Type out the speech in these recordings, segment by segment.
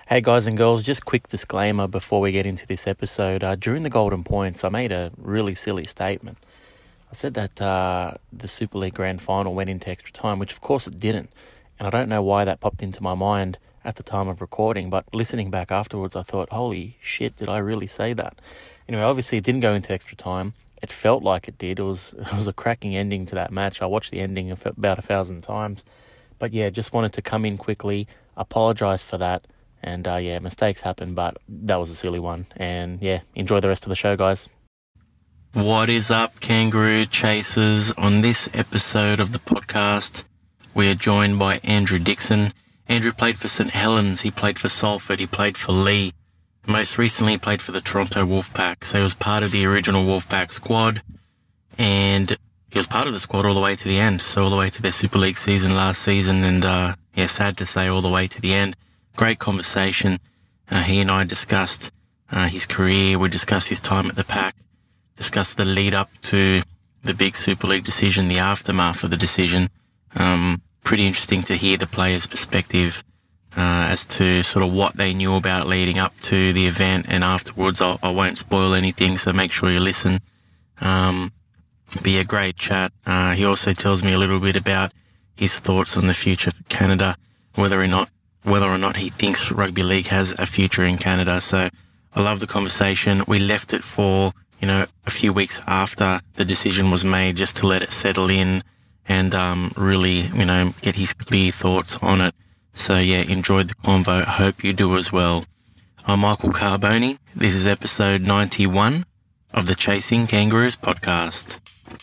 Hey guys and girls, just quick disclaimer before we get into this episode. During the Golden Points, I made a really silly statement. I said that the Super League Grand Final went into extra time, which of course it didn't. And I don't know why that popped into my mind at the time of recording, but listening back afterwards, I thought, holy shit, did I really say that? Anyway, obviously it didn't go into extra time. It felt like it did. It was a cracking ending to that match. I watched the ending about 1,000 times. But yeah, just wanted to come in quickly, apologise for that. And mistakes happen, but that was a silly one. And yeah, enjoy the rest of the show, guys. What is up, Kangaroo Chasers? On this episode of the podcast, we are joined by Andrew Dixon. Andrew played for St Helens, he played for Salford, he played for Leigh. Most recently, he played for the Toronto Wolfpack. So he was part of the original Wolfpack squad, and he was part of the squad all the way to the end. So all the way to their Super League season last season, and sad to say, all the way to the end. Great conversation. He and I discussed his career. We discussed his time at the Pack, discussed the lead up to the big Super League decision, the aftermath of the decision. Pretty interesting to hear the players' perspective as to sort of what they knew about leading up to the event and afterwards. I won't spoil anything, so make sure you listen. Be a great chat. He also tells me a little bit about his thoughts on the future for Canada, whether or not he thinks rugby league has a future in Canada. So I love the conversation. We left it for, a few weeks after the decision was made just to let it settle in and really, get his clear thoughts on it. So yeah, enjoyed the convo. Hope you do as well. I'm Michael Carboni. This is episode 91 of the Chasing Kangaroos podcast.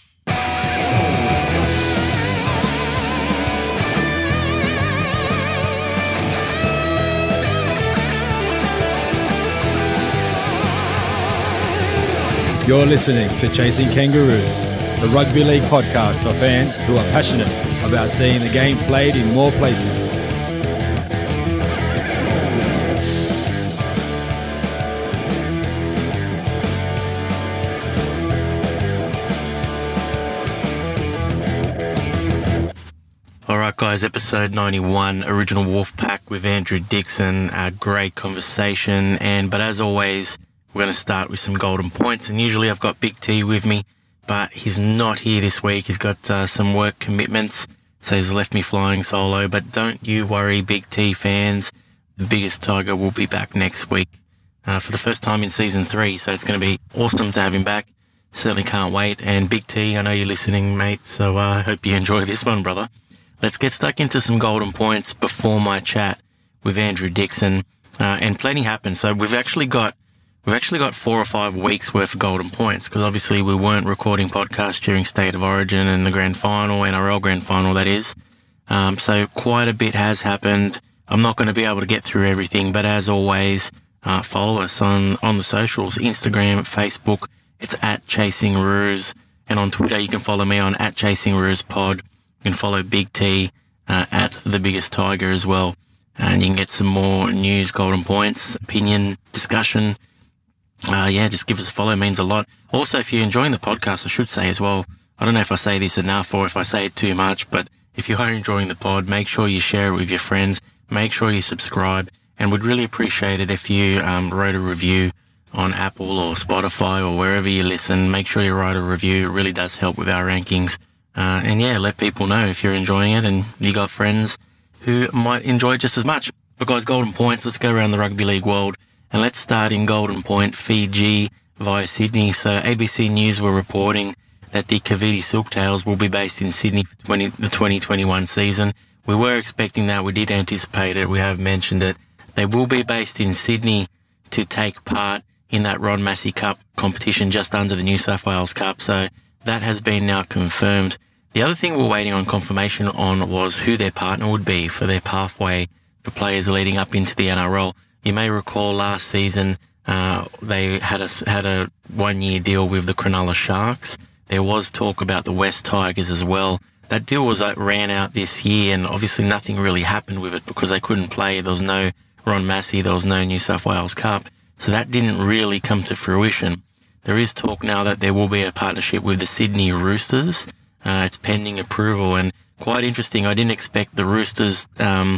You're listening to Chasing Kangaroos, the rugby league podcast for fans who are passionate about seeing the game played in more places. Alright guys, episode 91, Original Wolfpack with Andrew Dixon. A great conversation, but as always, we're going to start with some golden points, and usually I've got Big T with me, but he's not here this week. He's got some work commitments, so he's left me flying solo. But don't you worry, Big T fans, the biggest tiger will be back next week for the first time in season 3, so it's going to be awesome to have him back. Certainly can't wait. And Big T, I know you're listening, mate, so I hope you enjoy this one, brother. Let's get stuck into some golden points before my chat with Andrew Dixon, and plenty happened. So we've actually got 4 or 5 weeks worth of golden points, because obviously we weren't recording podcasts during State of Origin and the Grand Final, NRL Grand Final, that is. So quite a bit has happened. I'm not going to be able to get through everything, but as always, follow us on the socials, Instagram, Facebook. It's at Chasing Roos, and on Twitter you can follow me on at Chasing Roos Pod. You can follow Big T at The Biggest Tiger as well, and you can get some more news, golden points, opinion, discussion. Just give us a follow. It means a lot. Also, if you're enjoying the podcast, I should say as well, I don't know if I say this enough or if I say it too much, but if you are enjoying the pod, make sure you share it with your friends. Make sure you subscribe, and we'd really appreciate it if you wrote a review on Apple or Spotify or wherever you listen. Make sure you write a review. It really does help with our rankings. Let people know if you're enjoying it and you got friends who might enjoy it just as much. But guys, golden points, let's go around the rugby league world. And let's start in Golden Point, Fiji via Sydney. So ABC News were reporting that the Cavite Silktails will be based in Sydney for the 2021 season. We were expecting that. We did anticipate it. We have mentioned it. They will be based in Sydney to take part in that Ron Massey Cup competition just under the New South Wales Cup. So that has been now confirmed. The other thing we're waiting on confirmation on was who their partner would be for their pathway for players leading up into the NRL. You may recall last season they had a 1-year deal with the Cronulla Sharks. There was talk about the West Tigers as well. That deal ran out this year, and obviously nothing really happened with it because they couldn't play. There was no Ron Massey, there was no New South Wales Cup, so that didn't really come to fruition. There is talk now that there will be a partnership with the Sydney Roosters. It's pending approval, and quite interesting. I didn't expect the Roosters to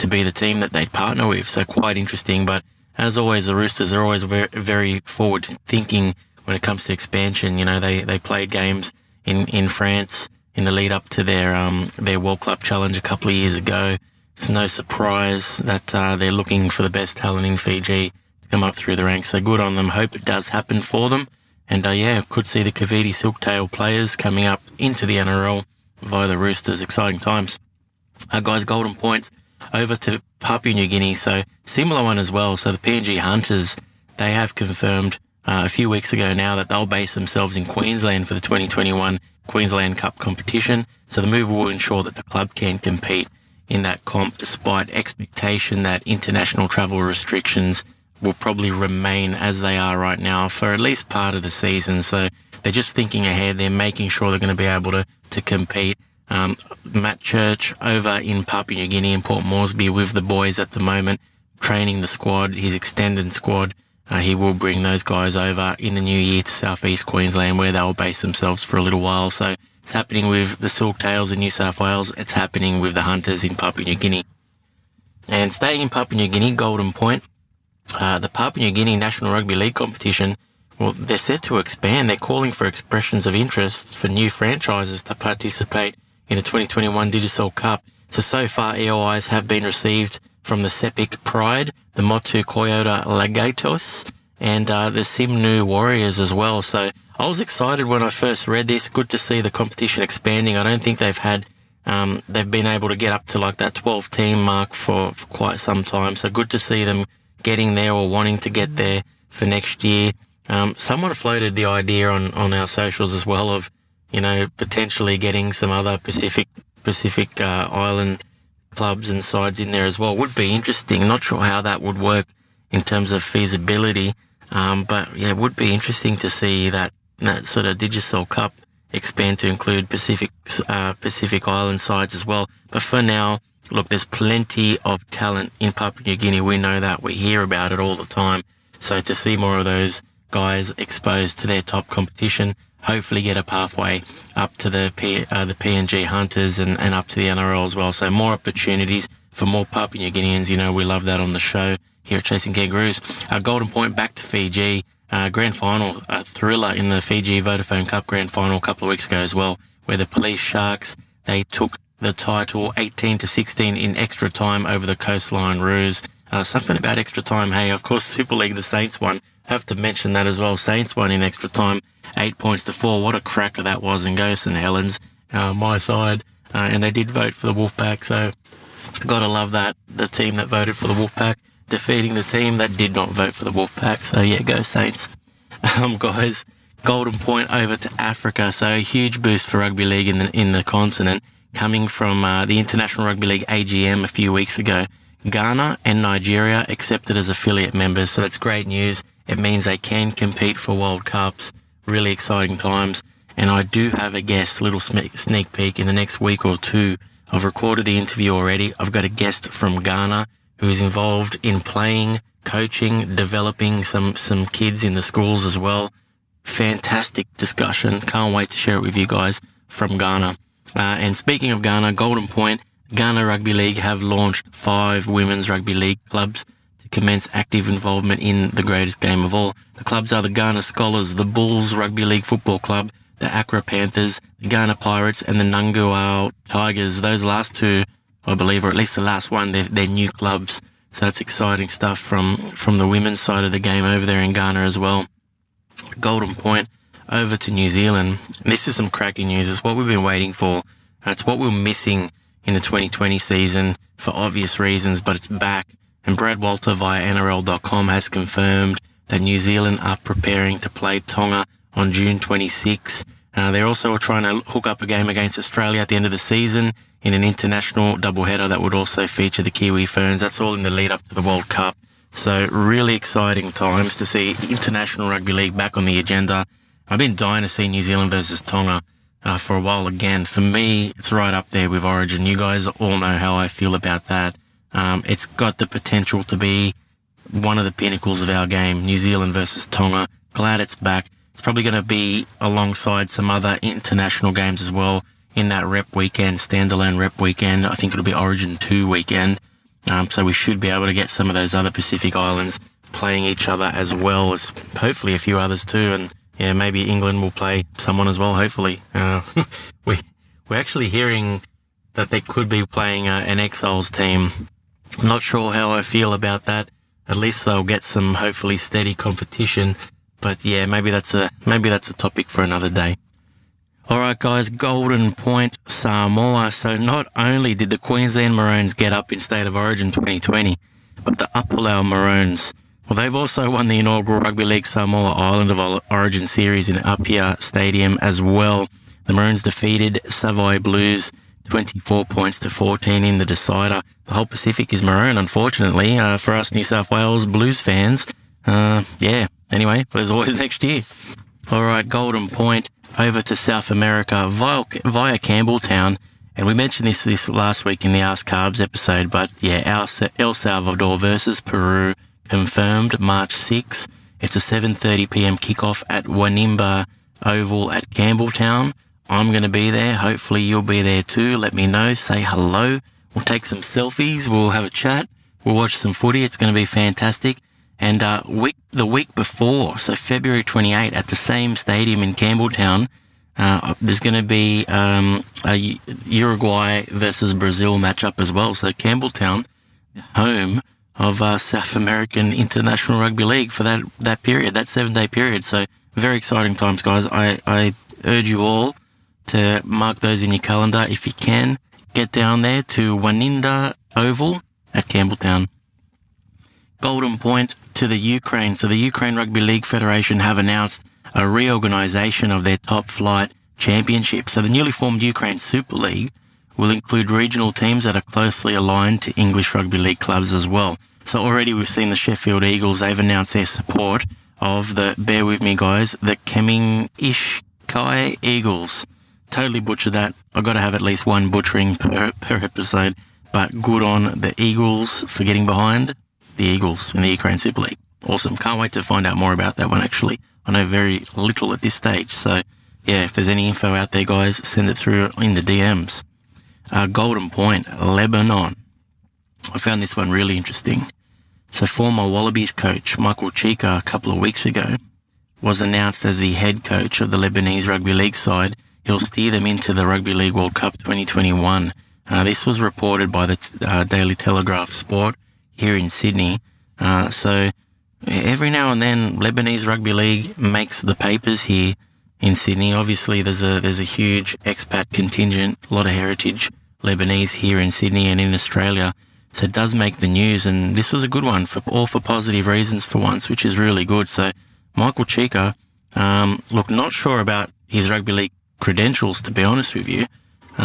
to be the team that they'd partner with. So quite interesting. But as always, the Roosters are always very, very forward thinking when it comes to expansion. You know, they played games in France in the lead up to their World Club Challenge a couple of years ago. It's no surprise that they're looking for the best talent in Fiji to come up through the ranks. So good on them. Hope it does happen for them. And could see the Kaviti Silktail players coming up into the NRL via the Roosters. Exciting times. Guys, Golden Points over to Papua New Guinea. So similar one as well. So the PNG Hunters, they have confirmed a few weeks ago now that they'll base themselves in Queensland for the 2021 Queensland Cup competition. So the move will ensure that the club can compete in that comp despite expectation that international travel restrictions will probably remain as they are right now for at least part of the season. So they're just thinking ahead. They're making sure they're going to be able to compete. Matt Church over in Papua New Guinea in Port Moresby with the boys at the moment, training the squad, his extended squad. He will bring those guys over in the new year to southeast Queensland where they'll base themselves for a little while. So it's happening with the Silktails in New South Wales. It's happening with the Hunters in Papua New Guinea. And staying in Papua New Guinea, Golden Point, the Papua New Guinea National Rugby League competition, well, they're set to expand. They're calling for expressions of interest for new franchises to participate in the 2021 Digicel Cup. So far, EOIs have been received from the Sepik Pride, the Motu Koyota Lagatos, and the Simnu Warriors as well. So I was excited when I first read this. Good to see the competition expanding. I don't think they've been able to get up to like that 12-team mark for quite some time. So good to see them getting there or wanting to get there for next year. Someone floated the idea on our socials as well of, you know, potentially getting some other Pacific Island clubs and sides in there as well. Would be interesting. Not sure how that would work in terms of feasibility. But yeah, it would be interesting to see that sort of Digicel Cup expand to include Pacific Island sides as well. But for now, look, there's plenty of talent in Papua New Guinea. We know that. We hear about it all the time. So to see more of those guys exposed to their top competition, hopefully get a pathway up to the PNG Hunters and up to the NRL as well. So more opportunities for more Papua New Guineans. You know, we love that on the show here at Chasing Kangaroos. Golden Point back to Fiji. Grand final, a thriller in the Fiji Vodafone Cup Grand Final a couple of weeks ago as well, where the Police Sharks, they took the title 18-16 in extra time over the Coastline Roos. Something about extra time. Hey, of course, Super League, the Saints won. Have to mention that as well. Saints won in extra time, 8-4. What a cracker that was in Ghost and Helens, my side. And they did vote for the Wolfpack, so gotta love that. The team that voted for the Wolfpack defeating the team that did not vote for the Wolfpack. So yeah, go Saints. Guys, Golden Point over to Africa. So a huge boost for rugby league in the continent, coming from the International Rugby League AGM a few weeks ago. Ghana and Nigeria accepted as affiliate members, so that's great news. It means they can compete for World Cups. Really exciting times. And I do have a guest, little sneak peek, in the next week or two. I've recorded the interview already. I've got a guest from Ghana who is involved in playing, coaching, developing some kids in the schools as well. Fantastic discussion. Can't wait to share it with you guys from Ghana. And speaking of Ghana, Golden Point, Ghana Rugby League have launched 5 women's rugby league clubs to commence active involvement in the greatest game of all. The clubs are the Ghana Scholars, the Bulls Rugby League Football Club, the Accra Panthers, the Ghana Pirates, and the Nunguao Tigers. Those last two, I believe, or at least the last one, they're new clubs. So that's exciting stuff from the women's side of the game over there in Ghana as well. Golden Point over to New Zealand. This is some cracking news. It's what we've been waiting for. It's what we were missing in the 2020 season for obvious reasons, but it's back. And Brad Walter via NRL.com has confirmed that New Zealand are preparing to play Tonga on June 26. They're also trying to hook up a game against Australia at the end of the season in an international doubleheader that would also feature the Kiwi Ferns. That's all in the lead up to the World Cup. So really exciting times to see international rugby league back on the agenda. I've been dying to see New Zealand versus Tonga for a while again. For me, it's right up there with Origin. You guys all know how I feel about that. It's got the potential to be one of the pinnacles of our game, New Zealand versus Tonga. Glad it's back. It's probably going to be alongside some other international games as well in that rep weekend, standalone rep weekend. I think it'll be Origin 2 weekend. So we should be able to get some of those other Pacific islands playing each other, as well as hopefully a few others too. And yeah, maybe England will play someone as well, hopefully. We're actually hearing that they could be playing an Exiles team. I'm not sure how I feel about that. At least they'll get some hopefully steady competition. But yeah, maybe that's a topic for another day. All right, guys, Golden Point, Samoa. So not only did the Queensland Maroons get up in State of Origin 2020, but the Upper Maroons, well, they've also won the inaugural Rugby League Samoa Island of Origin series in Apia Stadium as well. The Maroons defeated Savoy Blues 24 points to 14 in the decider. The whole Pacific is maroon, unfortunately, for us New South Wales Blues fans. Yeah, anyway, there's always next year. All right, Golden Point, over to South America via Campbelltown. And we mentioned this last week in the Ask Carbs episode, but yeah, El Salvador versus Peru confirmed March 6. It's a 7:30 p.m. kickoff at Wanimba Oval at Campbelltown. I'm going to be there. Hopefully you'll be there too. Let me know. Say hello. We'll take some selfies. We'll have a chat. We'll watch some footy. It's going to be fantastic. And the week before, so February 28, at the same stadium in Campbelltown, there's going to be a Uruguay versus Brazil matchup as well. So Campbelltown, home of South American International Rugby League for that period, that 7-day period. So very exciting times, guys. I urge you all to mark those in your calendar. If you can, get down there to Waninda Oval at Campbelltown. Golden Point to the Ukraine. So the Ukraine Rugby League Federation have announced a reorganisation of their top flight championship. So the newly formed Ukraine Super League will include regional teams that are closely aligned to English Rugby League clubs as well. So already we've seen the Sheffield Eagles. They've announced their support of bear with me guys, the Kemingishkai Eagles. Totally butchered that. I've got to have at least one butchering per episode. But good on the Eagles for getting behind the Eagles in the Ukraine Super League. Awesome. Can't wait to find out more about that one, actually. I know very little at this stage. So, yeah, if there's any info out there, guys, send it through in the DMs. Golden Point, Lebanon. I found this one really interesting. So former Wallabies coach Michael Cheika a couple of weeks ago was announced as the head coach of the Lebanese Rugby League side. He'll steer them into the Rugby League World Cup 2021. This was reported by the Daily Telegraph Sport here in Sydney. So every now and then, Lebanese Rugby League makes the papers here in Sydney. Obviously, there's a huge expat contingent, a lot of heritage Lebanese here in Sydney and in Australia. So it does make the news, and this was a good one for positive reasons for once, which is really good. So Michael Cheika, look, not sure about his rugby league credentials, to be honest with you.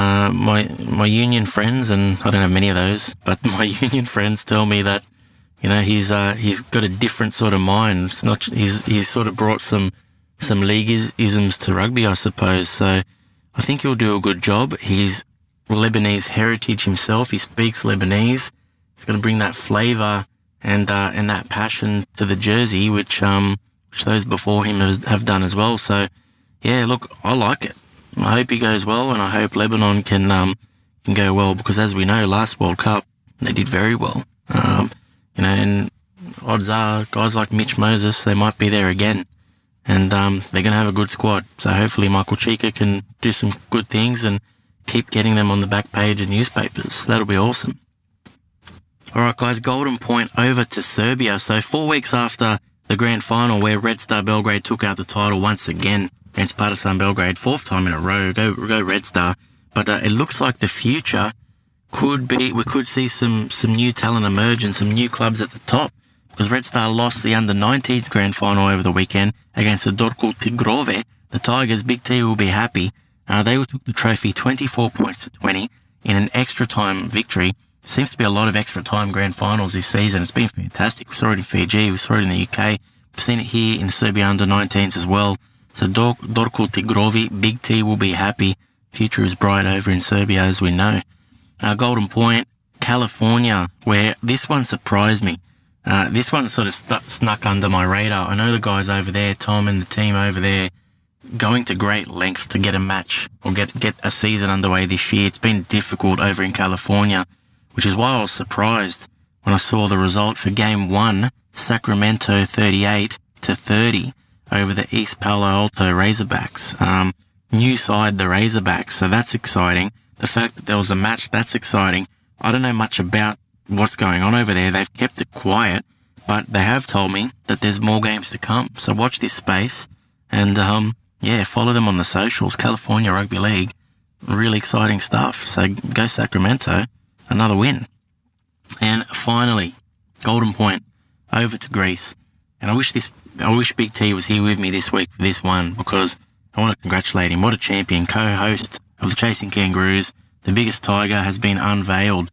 My union friends, and I don't have many of those, but my union friends tell me that, you know, he's got a different sort of mind. It's not, he's sort of brought some leagueisms to rugby, I suppose. So I think he'll do a good job. He's Lebanese heritage himself. He speaks Lebanese. He's going to bring that flavour and that passion to the jersey, which those before him have done as well. So yeah, look, I like it. I hope he goes well, and I hope Lebanon can go well, because as we know, last World Cup they did very well. You know, and odds are guys like Mitch Moses, they might be there again, and they're going to have a good squad. So hopefully Michael Cheika can do some good things and keep getting them on the back page of newspapers. That'll be awesome. All right, guys, Golden Point over to Serbia. So 4 weeks after the grand final, where Red Star Belgrade took out the title once again against Partizan Belgrade, 4th time in a row. Go Red Star. But it looks like the future could be, we could see some new talent emerge and some new clubs at the top, because Red Star lost the under-19s grand final over the weekend against the Dorkul Tigrove. The Tigers, Big T will be happy. They took the trophy 24 points to 20 in an extra time victory. Seems to be a lot of extra time grand finals this season. It's been fantastic. We saw it in Fiji. We saw it in the UK. We've seen it here in Serbia under-19s as well. So Dorkul Tigrovi, Big T will be happy. Future is bright over in Serbia, as we know. Golden Point, California, where this one surprised me. This one sort of snuck under my radar. I know the guys over there, Tom and the team over there, going to great lengths to get a match or get a season underway this year. It's been difficult over in California which is why I was surprised when I saw the result for Game 1, Sacramento 38-30 over the East Palo Alto Razorbacks. New side, the Razorbacks, so that's exciting. The fact that there was a match, that's exciting. I don't know much about what's going on over there. They've kept it quiet, but they have told me that there's more games to come. So watch this space and, follow them on the socials. California Rugby League, really exciting stuff. So go Sacramento, another win. And finally, Golden Point, over to Greece. And I wish Big T was here with me this week for this one, because I want to congratulate him. What a champion. Co-host of the Chasing Kangaroos. The biggest tiger has been unveiled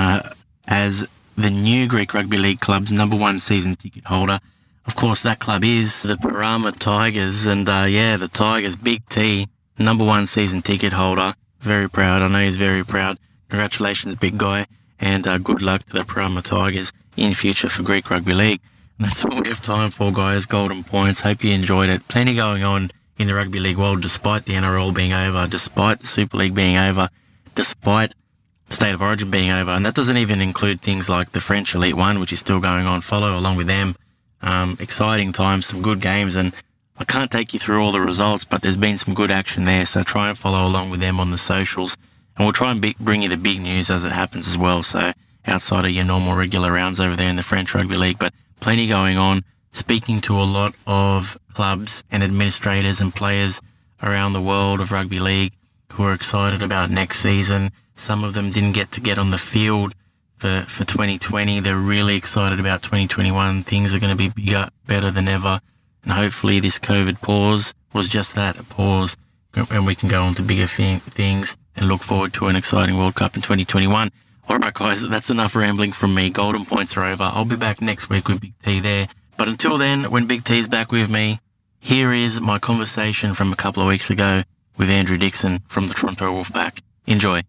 as the new Greek Rugby League club's #1 season ticket holder. Of course, that club is the Parama Tigers. And the Tigers, Big T, #1 season ticket holder. Very proud. I know he's very proud. Congratulations, big guy. And good luck to the Parama Tigers in future for Greek Rugby League. And that's all we have time for, guys. Golden Points. Hope you enjoyed it. Plenty going on in the Rugby League world, despite the NRL being over, despite the Super League being over, despite State of Origin being over. And that doesn't even include things like the French Elite One, which is still going on. Follow along with them. Exciting times, some good games. And I can't take you through all the results, but there's been some good action there. So try and follow along with them on the socials. And we'll try and bring you the big news as it happens as well. So outside of your normal regular rounds over there in the French Rugby League, but plenty going on. Speaking to a lot of clubs and administrators and players around the world of rugby league who are excited about next season. Some of them didn't get on the field for 2020. They're really excited about 2021. Things are going to be bigger, better than ever. And hopefully this COVID pause was just that, a pause, and we can go on to bigger things and look forward to an exciting World Cup in 2021. All right, guys, that's enough rambling from me. Golden Points are over. I'll be back next week with Big T there. But until then, when Big T's back with me, here is my conversation from a couple of weeks ago with Andrew Dixon from the Toronto Wolfpack. Enjoy.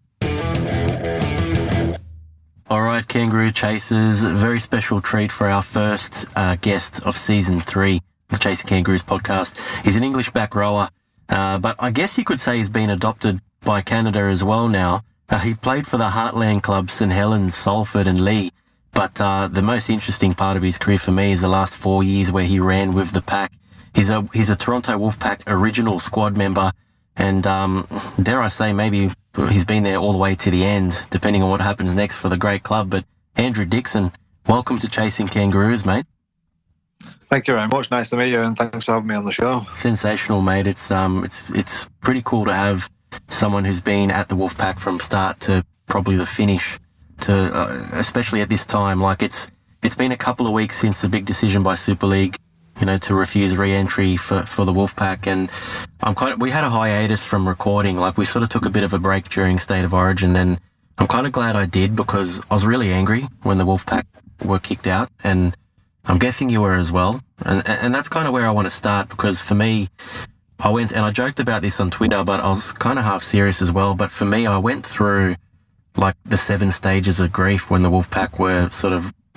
All right, Kangaroo Chasers, a very special treat for our first guest of Season 3 of the Chasing Kangaroos podcast. He's an English back rower, but I guess you could say he's been adopted by Canada as well now. He played for the Heartland clubs St Helens, Salford and Lee. But the most interesting part of his career for me is the last 4 years where he ran with the pack. He's a Toronto Wolfpack original squad member, and dare I say, maybe he's been there all the way to the end, depending on what happens next for the great club. But Andrew Dixon, welcome to Chasing Kangaroos, mate. Thank you very much. Nice to meet you, and thanks for having me on the show. Sensational, mate. It's pretty cool to have someone who's been at the Wolfpack from start to probably the finish. Especially at this time, like it's been a couple of weeks since the big decision by Super League, to refuse re-entry for the Wolfpack, and we had a hiatus from recording. Like we sort of took a bit of a break during State of Origin, and I'm kind of glad I did, because I was really angry when the Wolfpack were kicked out, and I'm guessing you were as well. And that's kind of where I want to start, because for me, I went, and I joked about this on Twitter, but I was kind of half serious as well. But for me, I went through like the 7 stages of grief when the Wolfpack were sort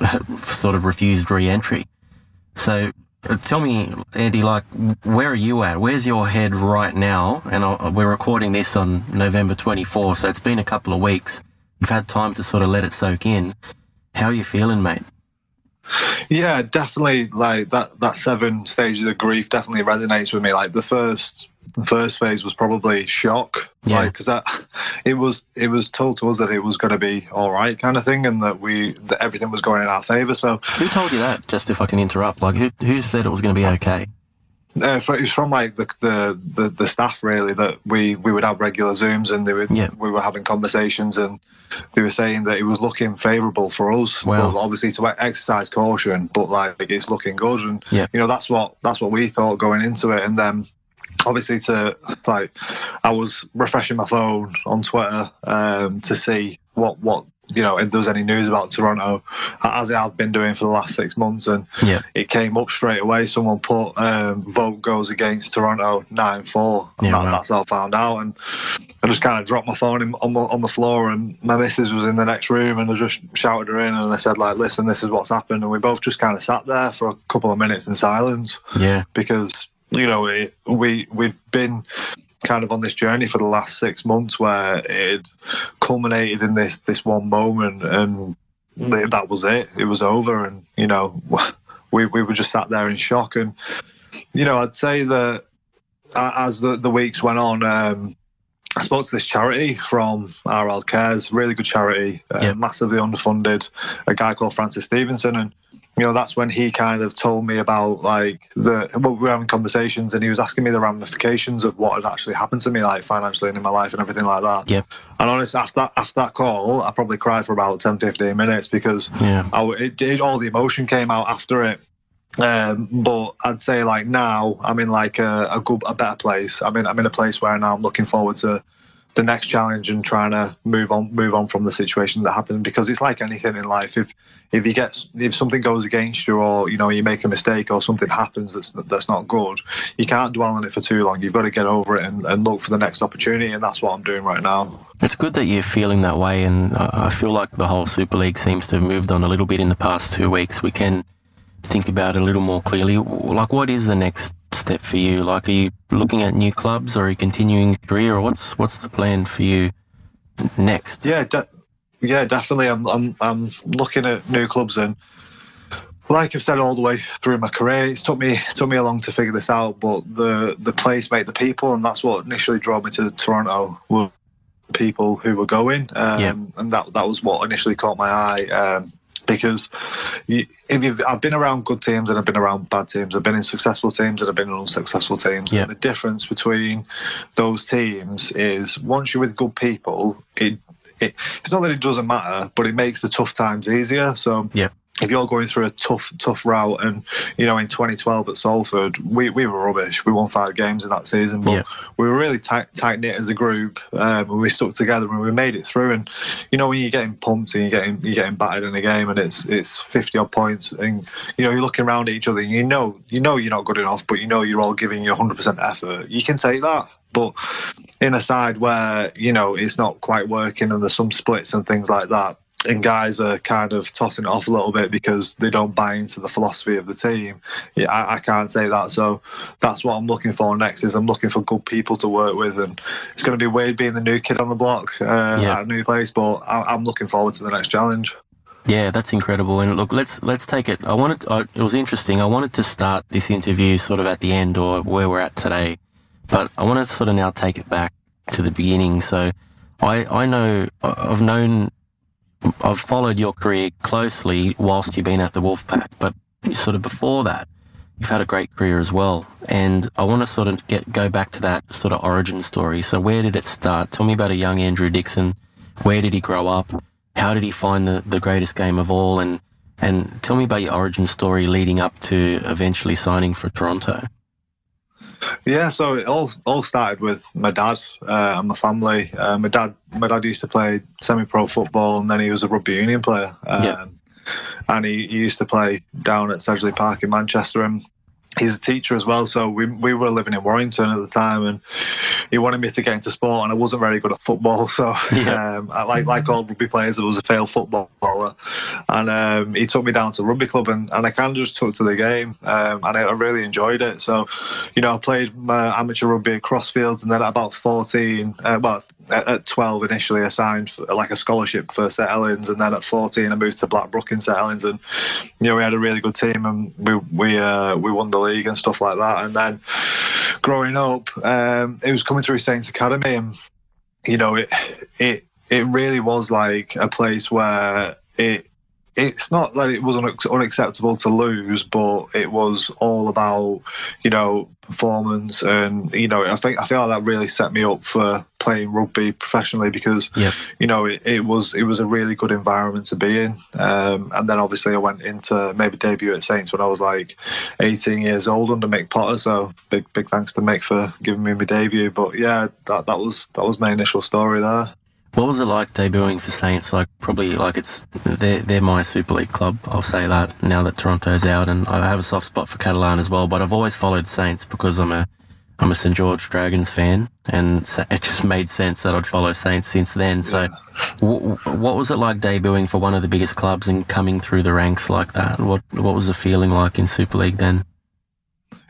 of refused re-entry. So tell me, Andy, like, where are you at? Where's your head right now? And we're recording this on November 24, so it's been a couple of weeks. You've had time to sort of let it soak in. How are you feeling, mate? Yeah, definitely. Like that 7 stages of grief definitely resonates with me. Like the first phase was probably shock. Yeah. Like, because it was told to us that it was going to be all right, kind of thing, and that everything was going in our favour. So who told you that? Just if I can interrupt, like who said it was going to be okay? It was from like the staff, really, that we would have regular Zooms, and we were having conversations, and they were saying that it was looking favourable for us. Wow. Well, obviously to exercise caution, but like it's looking good, and that's what we thought going into it. And then obviously I was refreshing my phone on Twitter to see what if there was any news about Toronto, as it had been doing for the last 6 months, and it came up straight away. Someone put vote goes against Toronto 9-4. That's how I found out, and I just kind of dropped my phone on the floor, and my missus was in the next room, and I just shouted her in, and I said, like, listen, this is what's happened, and we both just kind of sat there for a couple of minutes in silence, because we'd been kind of on this journey for the last 6 months where it culminated in this one moment, and that was it. It was over, and we were just sat there in shock. And I'd say that as the weeks went on, I spoke to this charity from RL Cares, really good charity, massively underfunded, a guy called Francis Stevenson, and that's when he kind of told me about we were having conversations, and he was asking me the ramifications of what had actually happened to me, like financially and in my life and everything like that. Yeah. And honestly, after that call, I probably cried for about 10-15 minutes because all the emotion came out after it. But I'd say now I'm in a better place. I'm in a place where now I'm looking forward to the next challenge and trying to move on from the situation that happened, because it's like anything in life. If something goes against you, or you make a mistake, or something happens that's not good, you can't dwell on it for too long. You've got to get over it and look for the next opportunity, and that's what I'm doing right now. It's good that you're feeling that way, and I feel like the whole Super League seems to have moved on a little bit in the past 2 weeks. We can think about it a little more clearly. What is the next step for you? Are you looking at new clubs, or are you continuing your career, or what's the plan for you next? Yeah, definitely. I'm looking at new clubs, and like I've said all the way through my career, it's took me long to figure this out. But the place made the people, and that's what initially drove me to Toronto. Were people who were going, and that was what initially caught my eye. Because I've been around good teams and I've been around bad teams. I've been in successful teams and I've been in unsuccessful teams. Yeah. And the difference between those teams is once you're with good people, it's not that it doesn't matter, but it makes the tough times easier. So if you're going through a tough route, and in 2012 at Salford, we were rubbish. We won 5 games in that season, but we were really tight knit as a group. We stuck together and we made it through. And when you're getting pumped and you're getting battered in a game, and it's 50 odd points, and you're looking around at each other, and you're not good enough, but you're all giving your 100% effort. You can take that. But in a side where it's not quite working, and there's some splits and things like that, and guys are kind of tossing it off a little bit because they don't buy into the philosophy of the team, I can't say that. So that's what I'm looking for next. Is I'm looking for good people to work with, and it's going to be weird being the new kid on the block at a new place, but I'm looking forward to the next challenge. Yeah, that's incredible. And look, let's take it. It was interesting. I wanted to start this interview sort of at the end, or where we're at today, but I want to sort of now take it back to the beginning. So I've followed your career closely whilst you've been at the Wolfpack, but sort of before that, you've had a great career as well. And I want to sort of go back to that sort of origin story. So where did it start? Tell me about a young Andrew Dixon. Where did he grow up? How did he find the greatest game of all? And tell me about your origin story leading up to eventually signing for Toronto. Yeah, so it all started with my dad and my family. My dad used to play semi-pro football, and then he was a rugby union player. And he used to play down at Sedgley Park in Manchester, and he's a teacher as well. So we were living in Warrington at the time, and he wanted me to get into sport, and I wasn't very good at football. So like all rugby players, I was a failed footballer. And he took me down to rugby club, and I kind of just took to the game, and I really enjoyed it. So, I played my amateur rugby at Crossfields, and then at about 14, at 12 initially I signed for, a scholarship for St Helens, and then at 14 I moved to Blackbrook in St Helens, and we had a really good team, and we won the league and stuff like that. And then growing up, it was coming through Saints Academy, and it really was like a place where it's not that it was unacceptable to lose, but it was all about performance, and I feel like that really set me up for playing rugby professionally, because it was a really good environment to be in. And then obviously I went into maybe debut at Saints when I was like 18 years old under Mick Potter, so big thanks to Mick for giving me my debut. But yeah, that was my initial story there. What was it like debuting for Saints? They're my Super League club, I'll say that, now that Toronto's out, and I have a soft spot for Catalan as well, but I've always followed Saints because I'm a St George Dragons fan, and it just made sense that I'd follow Saints since then. So what was it like debuting for one of the biggest clubs and coming through the ranks like that? What was the feeling like in Super League then?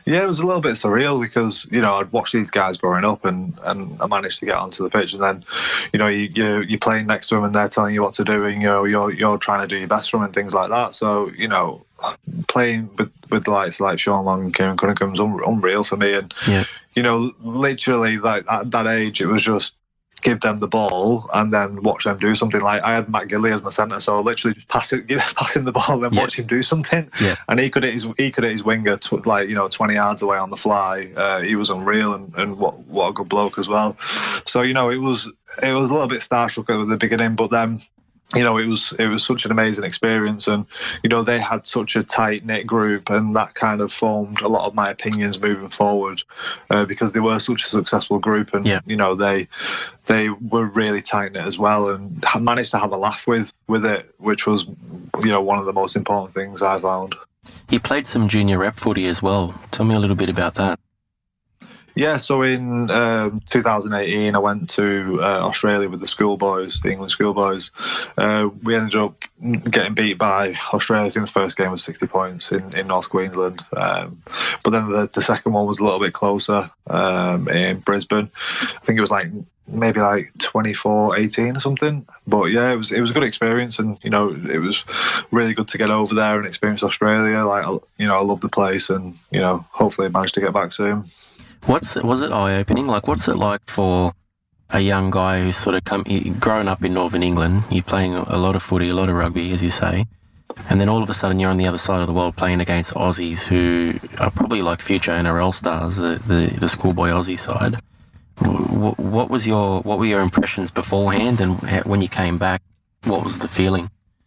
Yeah, it was a little bit surreal because, you know, I'd watched these guys growing up and I managed to get onto the pitch, and then, you know, you're playing next to them and they're telling you what to do, and, you know, you're trying to do your best for them and things like that. So, you know, playing with the likes like Sean Long and Kieran Cunningham's unreal for me. And, you know, literally like at that age, it was just give them the ball and then watch them do something. Like I had Matt Gilly as my centre, so literally just pass him the ball and then watch him do something. And he could hit his winger 20 yards away on the fly. He was unreal, and what a good bloke as well. So, you know, it was a little bit starstruck at the beginning, but then, you know, it was such an amazing experience, and, you know, they had such a tight knit group, and that kind of formed a lot of my opinions moving forward, because they were such a successful group, and you know, they were really tight knit as well, and managed to have a laugh with it, which was, you know, one of the most important things I found. You played some junior rep footy as well. Tell me a little bit about that. Yeah, so in 2018, I went to Australia with the schoolboys, the England schoolboys. We ended up getting beat by Australia. I think the first game was 60 points in North Queensland. But then the second one was a little bit closer in Brisbane. I think it was maybe 24-18 or something. But yeah, it was a good experience, and, you know, it was really good to get over there and experience Australia. Like, you know, I love the place, and, you know, hopefully I manage to get back soon. Was it eye-opening? Like, what's it like for a young guy who's sort of grown up in Northern England, you're playing a lot of footy, a lot of rugby, as you say, and then all of a sudden you're on the other side of the world playing against Aussies who are probably like future NRL stars, the schoolboy Aussie side. What were your impressions beforehand, and when you came back, what was the feeling?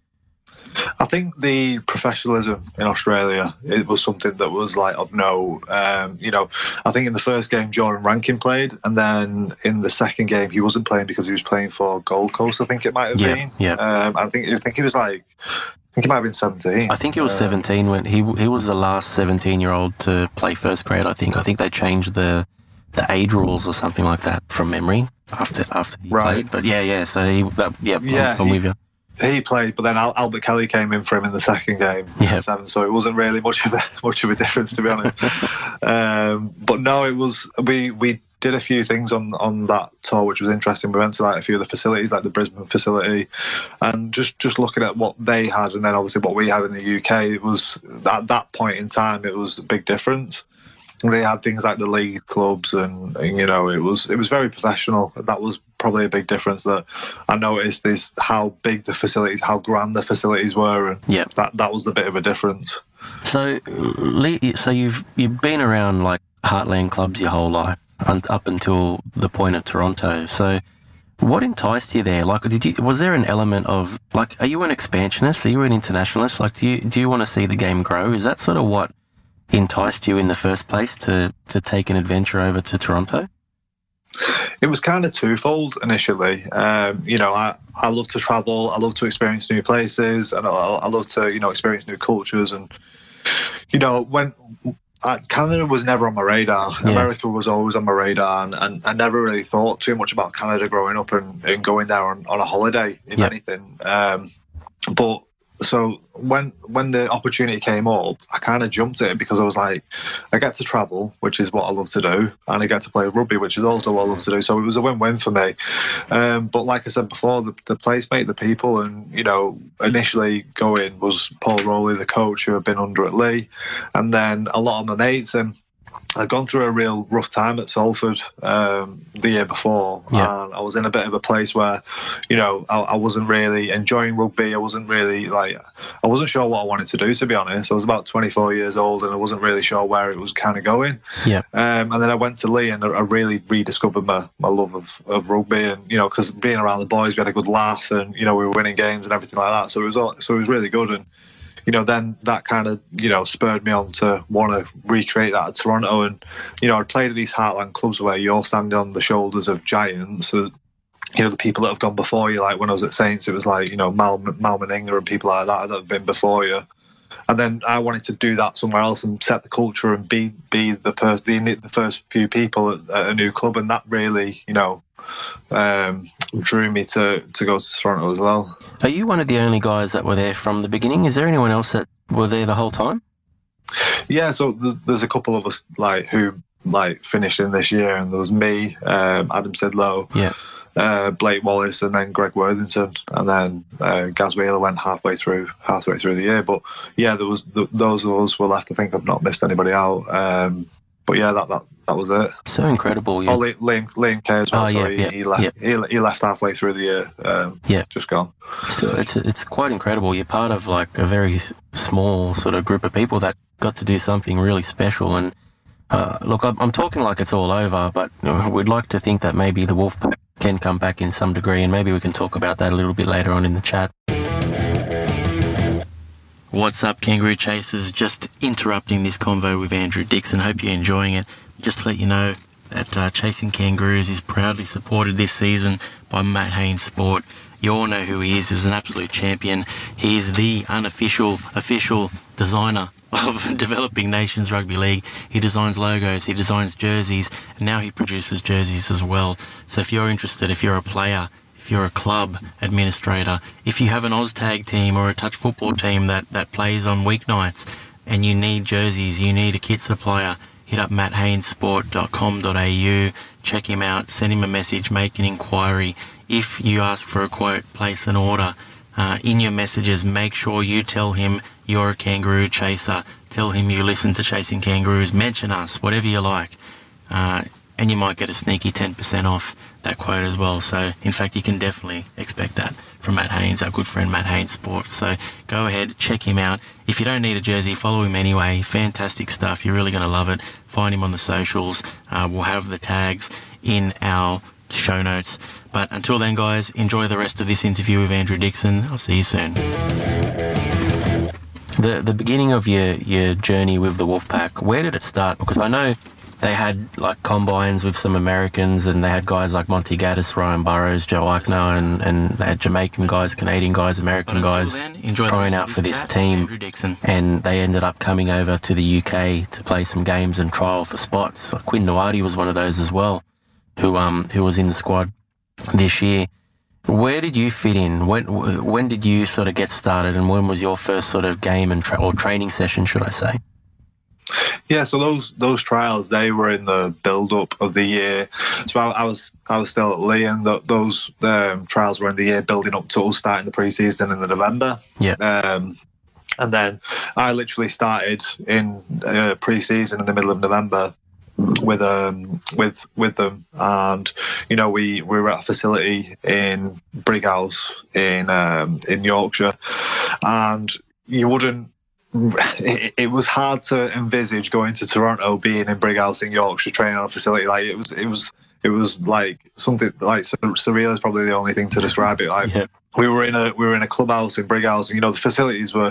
I think the professionalism in Australia, it was something that was of no, you know, I think in the first game Jordan Rankin played, and then in the second game he wasn't playing because he was playing for Gold Coast, I think it might have been. Yeah. I think he was I think he might have been 17. I think he was 17 when he was the last 17-year-old to play first grade, I think. I think they changed the age rules or something like that from memory after he played. But so I'm with you. He played, but then Albert Kelly came in for him in the second game, 7, so it wasn't really much of a difference, to be honest. But no, it was we did a few things on that tour which was interesting. We went to a few of the facilities, like the Brisbane facility, and just looking at what they had, and then obviously what we had in the UK. It was at that point in time, it was a big difference. They had things like the league clubs, and you know, it was very professional. That was probably a big difference that I noticed, is how big the facilities, how grand the facilities were, and that was the bit of a difference. So you've been around heartland clubs your whole life up until the point of Toronto. So what enticed you there? Was there an element of are you an expansionist? Are you an internationalist? Do you want to see the game grow? Is that sort of what enticed you in the first place to take an adventure over to Toronto? It was kind of twofold initially. You know, I love to travel. I love to experience new places, and I love to, you know, experience new cultures. And, you know, when Canada was never on my radar. America was always on my radar, and I never really thought too much about Canada growing up and going there on a holiday, if anything. But so when the opportunity came up, I kind of jumped at it because I was like, I get to travel, which is what I love to do, and I get to play rugby, which is also what I love to do. So it was a win-win for me. But like I said before, the placemate, the people, and, you know, initially going was Paul Rowley, the coach who had been under at Lee, and then a lot of my mates. And I'd gone through a real rough time at Salford the year before, and I was in a bit of a place where, you know, I wasn't really enjoying rugby. I wasn't really I wasn't sure what I wanted to do, to be honest. I was about 24 years old, and I wasn't really sure where it was kind of going. And then I went to Lee, and I really rediscovered my love of rugby, and, you know, because being around the boys, we had a good laugh, and, you know, we were winning games and everything like that. So it was really good. And, you know, then that kind of, you know, spurred me on to want to recreate that at Toronto. And, you know, I'd played at these heartland clubs where you're standing on the shoulders of giants. So, you know, the people that have gone before you, like when I was at Saints, it was you know, Mal Meninga and people like that have been before you. And then I wanted to do that somewhere else and set the culture and be the first few people at a new club. And that really, you know, drew me to go to Toronto as well. Are you one of the only guys that were there from the beginning? Is there anyone else that were there the whole time? Yeah, so there's a couple of us like who like finished in this year, and there was me, Adam Sidlow, Blake Wallace, and then Greg Worthington, and then Gaz Wheeler went halfway through the year. But yeah, there was those of us were left. I think I've not missed anybody out. But yeah, that was it. So incredible. Yeah. Oh, Liam Kay as well. He left halfway through the year. Just gone. So it's quite incredible. You're part of like a very small sort of group of people that got to do something really special. And look, I'm talking like it's all over, but we'd like to think that maybe the Wolfpack can come back in some degree, and maybe we can talk about that a little bit later on in the chat. What's up, Kangaroo Chasers? Just interrupting this convo with Andrew Dixon. Hope you're enjoying it. Just to let you know that Chasing Kangaroos is proudly supported this season by Matt Haynes Sport. You all know who he is. He's an absolute champion. He is the official designer of Developing Nations Rugby League. He designs logos, he designs jerseys, and now he produces jerseys as well. So if you're interested, if you're a player, if you're a club administrator, if you have an OzTag team or a touch football team that plays on weeknights and you need jerseys, you need a kit supplier, hit up matthaynessport.com.au, check him out, send him a message, make an inquiry. If you ask for a quote, place an order. In your messages, make sure you tell him you're a kangaroo chaser. Tell him you listen to Chasing Kangaroos. Mention us, whatever you like. And you might get a sneaky 10% off that quote as well. So, in fact, you can definitely expect that from Matt Haynes, our good friend Matt Haynes Sports. So, go ahead, check him out. If you don't need a jersey, follow him anyway. Fantastic stuff. You're really going to love it. Find him on the socials. We'll have the tags in our show notes. But until then, guys, enjoy the rest of this interview with Andrew Dixon. I'll see you soon. The beginning of your journey with the Wolfpack, where did it start? Because I know they had like combines with some Americans, and they had guys like Monty Gaddis, Ryan Burrows, Joe Eichner, and they had Jamaican guys, Canadian guys, American guys trying out for this team. And they ended up coming over to the UK to play some games and trial for spots. Like Quinn Nuati was one of those as well, who was in the squad this year. Where did you fit in? When did you sort of get started, and when was your first sort of game and or training session, should I say? Yeah, so those trials, they were in the build-up of the year. So I was still at Lee, and those trials were in the year building up to us starting the pre-season in November. Yeah. And then I literally started in pre-season in the middle of November with them, and you know we were at a facility in Brighouse in Yorkshire, and you wouldn't. It was hard to envisage going to Toronto, being in Brighouse in Yorkshire, training on a facility. Like it was like something like surreal is probably the only thing to describe it. Like we were in a clubhouse in Brighouse, and you know the facilities were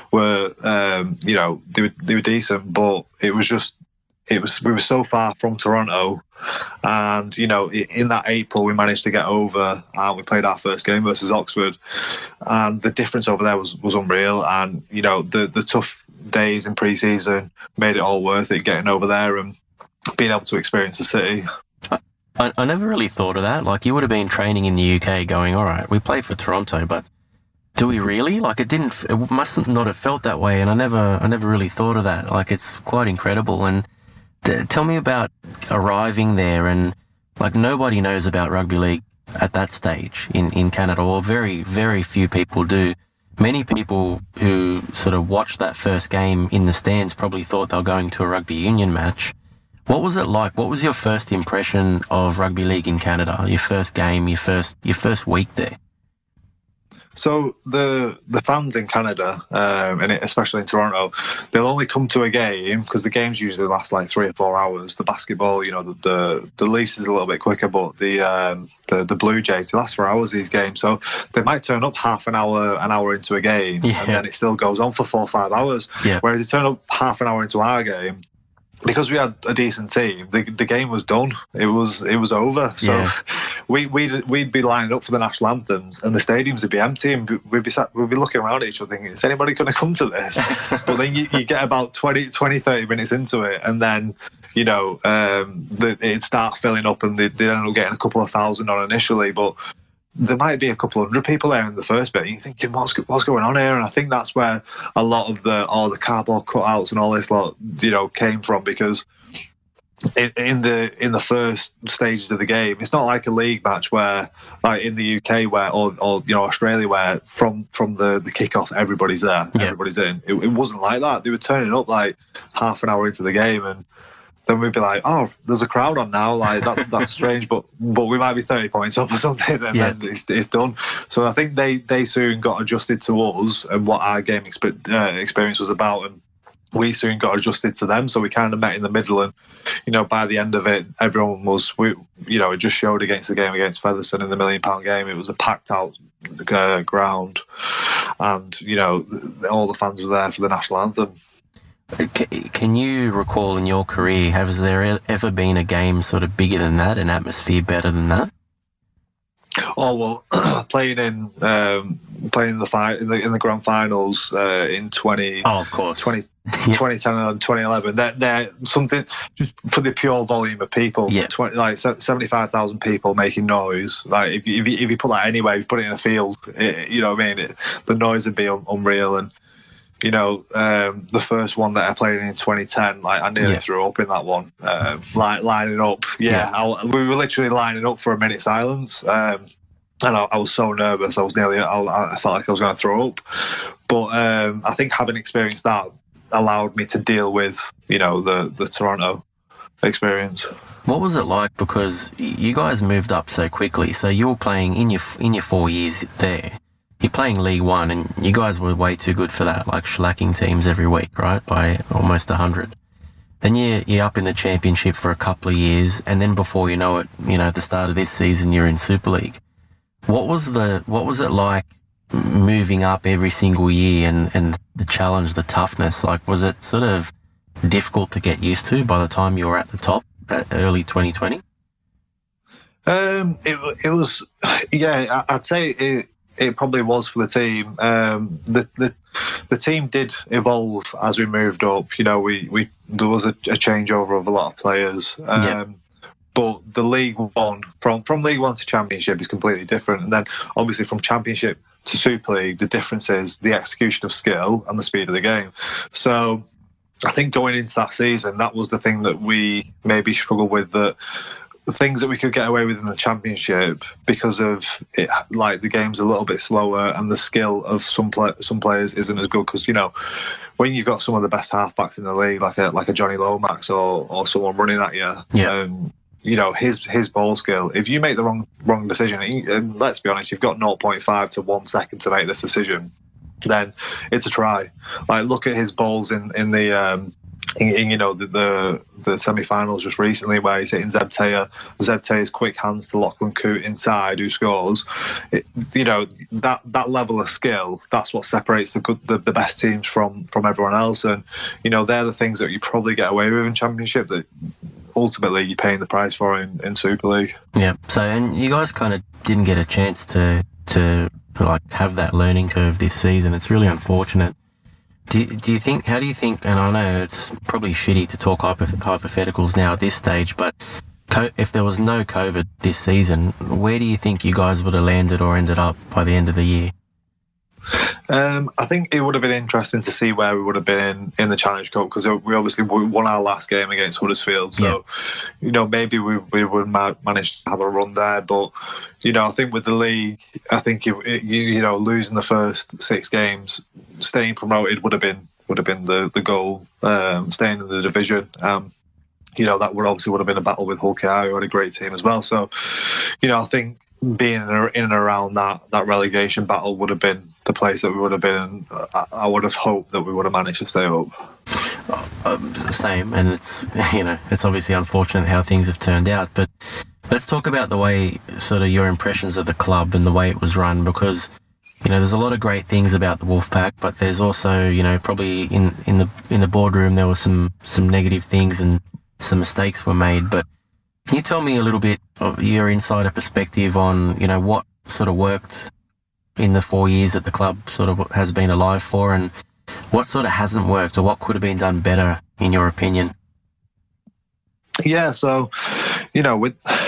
you know they were decent, but we were so far from Toronto, and you know in that April we managed to get over and we played our first game versus Oxford, and the difference over there was unreal. And you know the tough days in pre-season made it all worth it, getting over there and being able to experience the city. I never really thought of that. Like, you would have been training in the UK going, all right, we play for Toronto, but do we really? Like, it must not have felt that way, and I never really thought of that. Like, it's quite incredible. And tell me about arriving there, and like nobody knows about rugby league at that stage in Canada, or very, very few people do. Many people who sort of watched that first game in the stands probably thought they were going to a rugby union match. What was it like? What was your first impression of rugby league in Canada? Your first game, your first week there? So the fans in Canada, and especially in Toronto, they'll only come to a game because the games usually last like 3 or 4 hours. The basketball, you know, the Leafs is a little bit quicker, but the Blue Jays, they last for hours, these games. So they might turn up half an hour into a game, and then it still goes on for 4 or 5 hours. Yeah. Whereas they turn up half an hour into our game, because we had a decent team, the game was done. It was over. So we'd be lining up for the national anthems, and the stadiums would be empty, and we'd be looking around at each other thinking, is anybody going to come to this? But then you get about 30 minutes into it, and then you know it'd start filling up, and they'd end up getting a couple of thousand on initially, but there might be a couple hundred people there in the first bit. You're thinking, what's going on here? And I think that's where a lot of the cardboard cutouts and all this lot, came from, because in the first stages of the game, it's not like a league match where, like in the UK, or Australia, where from the kickoff everybody's there, everybody's in. It wasn't like that. They were turning up like half an hour into the game, and then we'd be like, oh, there's a crowd on now. Like that's strange, but we might be 30 points up or something, and then it's done. So I think they soon got adjusted to us and what our game experience was about, and we soon got adjusted to them. So we kind of met in the middle, and by the end of it, everyone was, it just showed against the game against Featherstone in the £1 million game. It was a packed out ground, and all the fans were there for the national anthem. Can you recall in your career, has there ever been a game sort of bigger than that, an atmosphere better than that? Oh well, playing in the grand finals in 2010 and 2011. They're something just for the pure volume of people. 75,000 people making noise. Like if you put that anywhere, if you put it in a field, the noise would be unreal. And the first one that I played in 2010, like I nearly threw up in that one. Lining up, we were literally lining up for a minute silence, and I was so nervous. I felt like I was going to throw up. But I think having experienced that allowed me to deal with, the Toronto experience. What was it like? Because you guys moved up so quickly. So you were playing in your 4 years there. You're playing League One, and you guys were way too good for that, like shellacking teams every week, right, by almost 100. Then you're up in the Championship for a couple of years, and then before you know it, at the start of this season, you're in Super League. What was it like moving up every single year, and the challenge, the toughness? Like, was it sort of difficult to get used to by the time you were at the top, early 2020? It was, I'd say it probably was for the team. The team did evolve as we moved up. There was a changeover of a lot of players. But the League One, from League One to Championship is completely different. And then obviously from Championship to Super League, the difference is the execution of skill and the speed of the game. So I think going into that season, that was the thing that we maybe struggled with, that the things that we could get away with in the Championship, because of it, like the game's a little bit slower and the skill of some players isn't as good. Because when you've got some of the best halfbacks in the league, like a Johnny Lomax or someone running at you, his ball skill. If you make the wrong decision, and let's be honest, you've got 0.5 to 1 second to make this decision, then it's a try. Like look at his balls in the the semi-finals just recently, where he's hitting Zebtea's quick hands to Lachlan Coote inside, who scores. That level of skill, that's what separates the best teams from everyone else. And they're the things that you probably get away with in Championship that ultimately you're paying the price for in Super League. Yeah. So, and you guys kind of didn't get a chance to like have that learning curve this season. It's really unfortunate. Do you think, how do you think, and I know it's probably shitty to talk hypotheticals now at this stage, but if there was no COVID this season, where do you think you guys would have landed or ended up by the end of the year? I think it would have been interesting to see where we would have been in the Challenge Cup, because we obviously won our last game against Huddersfield, so maybe we would manage to have a run there. But I think with the league, I think losing the first 6 games, staying promoted would have been the goal. Staying in the division, that would have been a battle with Hull KR, who had a great team as well. So I think being in and around that relegation battle would have been the place that we would have been. I would have hoped that we would have managed to stay up. Same, and it's obviously unfortunate how things have turned out, but let's talk about the way, sort of your impressions of the club and the way it was run, because there's a lot of great things about the Wolfpack, but there's also probably in the boardroom there were some negative things and some mistakes were made. But can you tell me a little bit of your insider perspective on, what sort of worked in the 4 years that the club sort of has been alive for, and what sort of hasn't worked, or what could have been done better, in your opinion? Yeah, so, with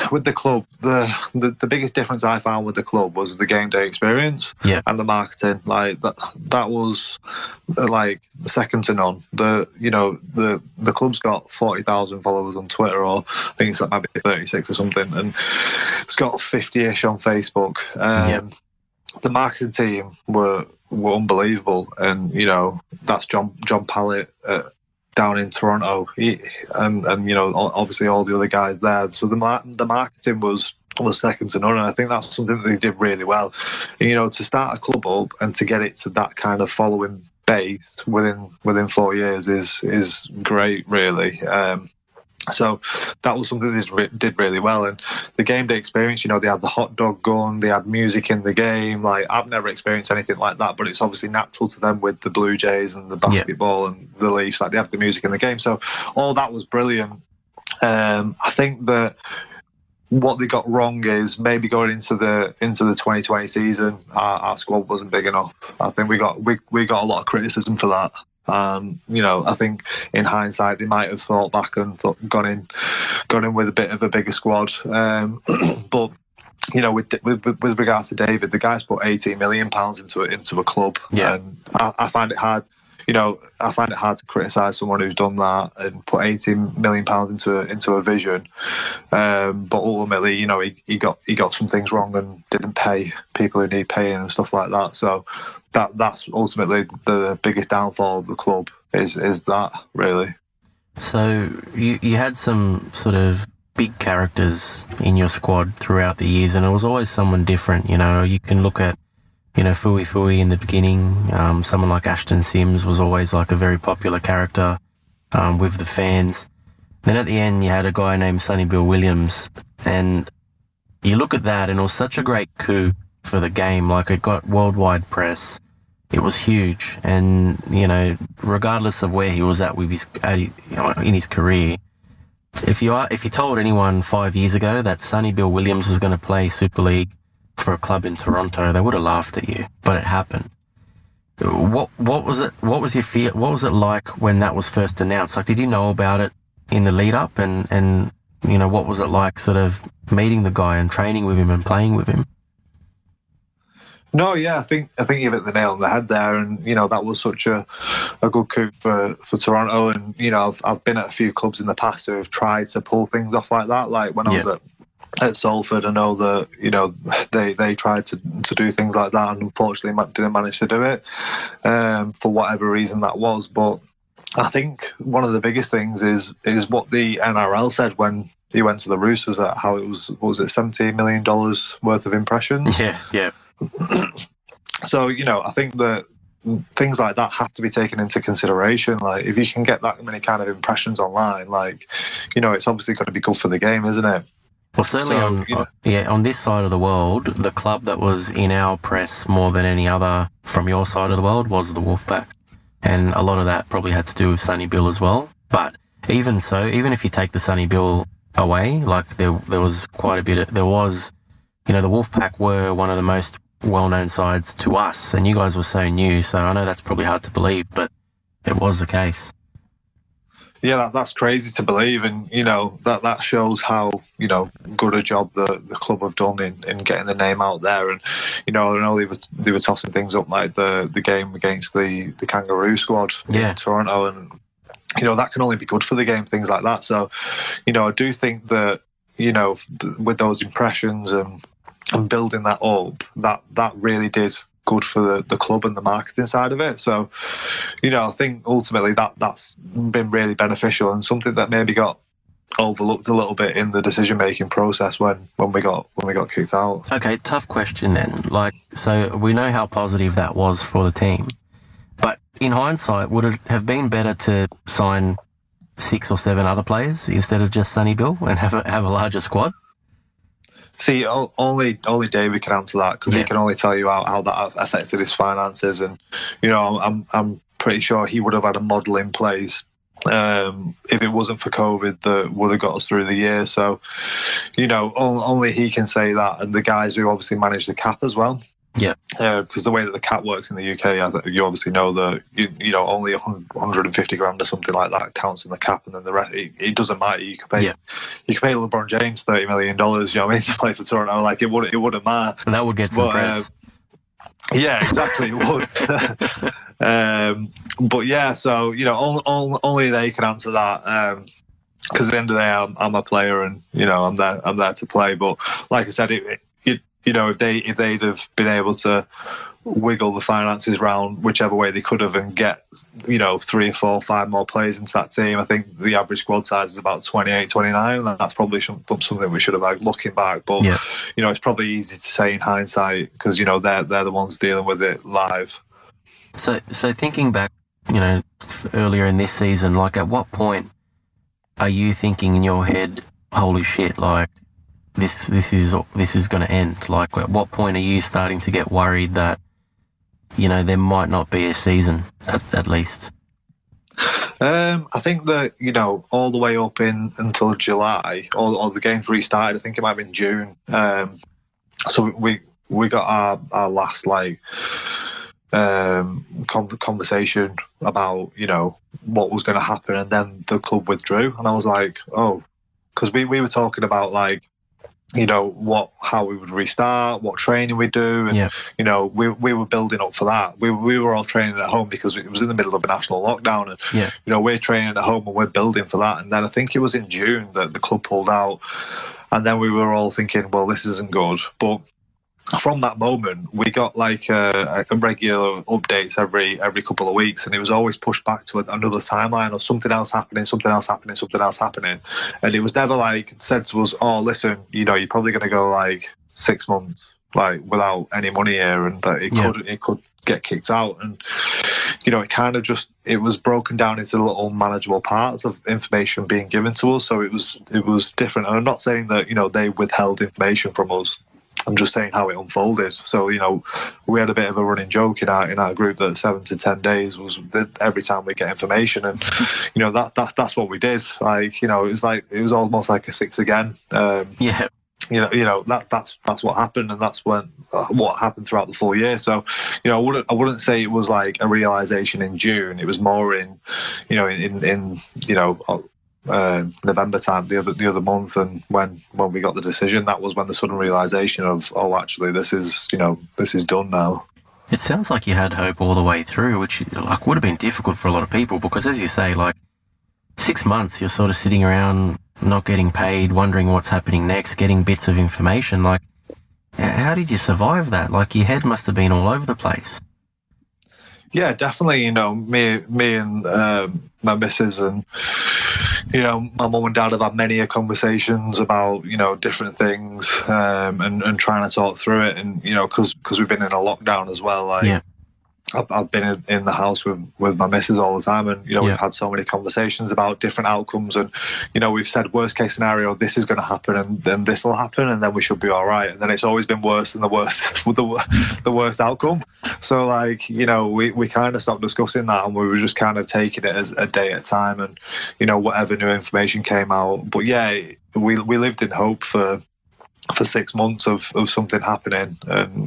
with the club, the biggest difference I found with the club was the game day experience and the marketing. Like that was like second to none. The club's got 40,000 followers on Twitter, or I think it's like maybe 36 or something, and it's got 50-ish on Facebook. The marketing team were unbelievable, and that's John Pallett down in Toronto, and obviously all the other guys there. So the marketing was second to none, and I think that's something that they did really well. And, to start a club up and to get it to that kind of following base within 4 years is great, really. So that was something they did really well. And the game day experience, they had the hot dog gun, they had music in the game. Like, I've never experienced anything like that, but it's obviously natural to them with the Blue Jays and the basketball and the Leafs. Like, they have the music in the game. So all that was brilliant. I think that what they got wrong is maybe going into the 2020 season, our squad wasn't big enough. I think we got a lot of criticism for that. I think in hindsight they might have thought back and gone in with a bit of a bigger squad. But with regards to David, the guy's put £18 million into a club, and I find it hard. I find it hard to criticise someone who's done that and put £18 million into a vision. But ultimately, he got some things wrong and didn't pay people who need paying and stuff like that. So that's ultimately the biggest downfall of the club is that, really. So you had some sort of big characters in your squad throughout the years, and it was always someone different. You can look at Fui in the beginning. Someone like Ashton Sims was always like a very popular character with the fans. Then at the end, you had a guy named Sonny Bill Williams, and you look at that, and it was such a great coup for the game. Like, it got worldwide press. It was huge, and regardless of where he was at with in his career, if you told anyone 5 years ago that Sonny Bill Williams was going to play Super League for a club in Toronto, they would have laughed at you, but it happened. What was it? What was your fear? What was it like when that was first announced? Like, did you know about it in the lead up, and what was it like sort of meeting the guy and training with him and playing with him? No, yeah, I think you've hit the nail on the head there, and that was such a good coup for Toronto. And I've been at a few clubs in the past who have tried to pull things off like that. Like when I was at Salford, I know that they tried to do things like that, and unfortunately didn't manage to do it for whatever reason that was. But I think one of the biggest things is what the NRL said when he went to the Roosters, at how it was, what was it, $17 million worth of impressions? Yeah. So I think that things like that have to be taken into consideration. Like, if you can get that many kind of impressions online, like it's obviously going to be good for the game, isn't it? Well, certainly on this side of the world, the club that was in our press more than any other from your side of the world was the Wolfpack. And a lot of that probably had to do with Sonny Bill as well. But even so, even if you take the Sonny Bill away, like there was quite a bit, the Wolfpack were one of the most well-known sides to us, and you guys were so new, so I know that's probably hard to believe, but it was the case. Yeah, that's crazy to believe, and that shows how good a job the club have done in getting the name out there. And I know they were tossing things up like the game against the Kangaroo squad in Toronto, and that can only be good for the game, things like that. So I do think that with those impressions and building that up, that really did good for the club and the marketing side of it. So, I think ultimately that's been really beneficial, and something that maybe got overlooked a little bit in the decision-making process when we got kicked out. Okay, tough question then. Like, so we know how positive that was for the team, but in hindsight, would it have been better to sign 6 or 7 other players instead of just Sonny Bill and have a larger squad? See, only David can answer that, because he can only tell you how that affected his finances, and I'm pretty sure he would have had a model in place if it wasn't for COVID that would have got us through the year. So only he can say that, and the guys who obviously manage the cap as well. Yeah. Because the way that the cap works in the UK, you obviously know that only 150 grand or something like that counts in the cap, and then the rest it doesn't matter. You can pay LeBron James $30 million. You know what I mean, to play for Toronto, like it wouldn't matter. And that would get some press. Yeah, exactly. It would. But yeah, so only they can answer that. Because at the end of the day, I'm a player, and I'm there to play. But like I said, if they'd have been able to wiggle the finances round whichever way they could have and get 3 or 4 or 5 more players into that team, I think the average squad size is about 28, 29, and that's probably something we should have had looking back. But it's probably easy to say in hindsight because they're the ones dealing with it live. So thinking back, earlier in this season, like at what point are you thinking in your head, holy shit, like this is going to end? Like at what point are you starting to get worried that there might not be a season at least? I think that all the way up until July, all the games restarted. I think it might have been June. So we got our last conversation about what was going to happen, and then the club withdrew, and I was like, oh, because we were talking about how we would restart, what training we do, and we were building up for that. We were all training at home because it was in the middle of a national lockdown, and we're training at home and we're building for that. And then I think it was in June that the club pulled out, and then we were all thinking, well, this isn't good. But from that moment, we got a regular updates every couple of weeks, and it was always pushed back to another timeline of something else happening, and it was never said to us, oh, listen, you're probably going to go 6 months without any money here, and that it could get kicked out. And it kind of just, it was broken down into little manageable parts of information being given to us, so it was different. And I'm not saying that they withheld information from us, I'm just saying how it unfolded. So, we had a bit of a running joke in our group that 7 to 10 days was every time we get information, and that's what we did. It was almost like a 6 again. That's what happened, and that's what happened throughout the full year. So, I wouldn't say it was like a realization in June. It was more in November time, the other month, and when we got the decision, that was when the sudden realization of, oh, actually, this is done now. It sounds like you had hope all the way through, which would have been difficult for a lot of people, because as you say, 6 months you're sort of sitting around not getting paid, wondering what's happening next, getting bits of information. How did you survive that? Your head must have been all over the place. Yeah, definitely. Me and my missus and my mum and dad have had many conversations about different things, and trying to talk through it, and because we've been in a lockdown as well. I've been in the house with my missus all the time, and we've had so many conversations about different outcomes, and we've said worst case scenario, this is going to happen, and then this will happen, and then we should be all right. And then it's always been worse than the worst outcome. So we kind of stopped discussing that, and we were just kind of taking it as a day at a time, and whatever new information came out. But yeah, we lived in hope for 6 months of something happening, and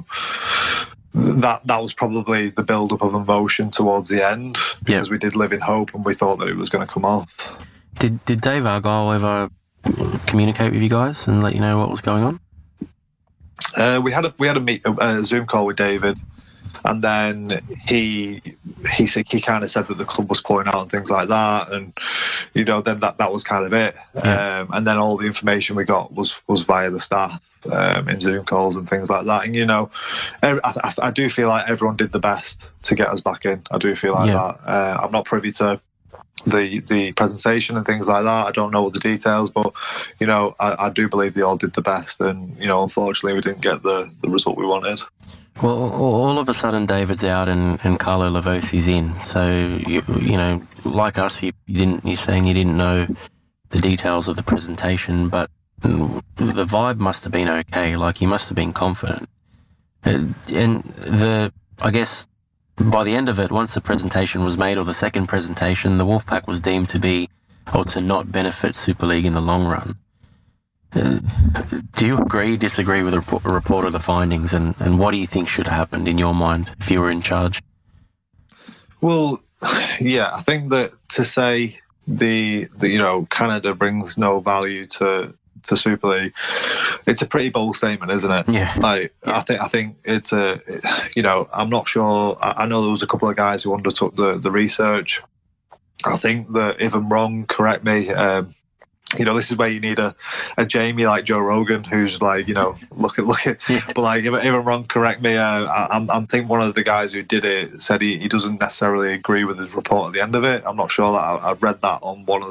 that was probably the build-up of emotion towards the end, because we did live in hope and we thought that it was going to come off. Did Dave Argyle ever communicate with you guys and let you know what was going on? We had a Zoom call with David, and then he kind of said that the club was pulling out and things like that, and then that was kind of it. And then all the information we got was via the staff, in Zoom calls and things like that. And I do feel like everyone did the best to get us back in. I do feel like that. I'm not privy to the presentation and things like that. I don't know all the details, but I do believe they all did the best, and unfortunately we didn't get the result we wanted. Well, all of a sudden David's out and Carlo Lavosi's in. So like us, you're saying you didn't know the details of the presentation, but the vibe must have been okay. You must have been confident. And I guess by the end of it, once the presentation was made, or the second presentation, the Wolfpack was deemed to be, or to not benefit Super League in the long run. Do you agree, disagree with the report of the findings, and what do you think should have happened in your mind if you were in charge? Well, yeah, I think that to say the Canada brings no value to Super League, it's a pretty bold statement, isn't it? Yeah. I think it's I'm not sure. I know there was a couple of guys who undertook the research. I think that if I'm wrong, correct me. This is where you need a Jamie like Joe Rogan, who's like, look at. Yeah. But like, if I'm wrong, correct me. I think one of the guys who did it said he doesn't necessarily agree with his report at the end of it. I'm not sure that I read that on one of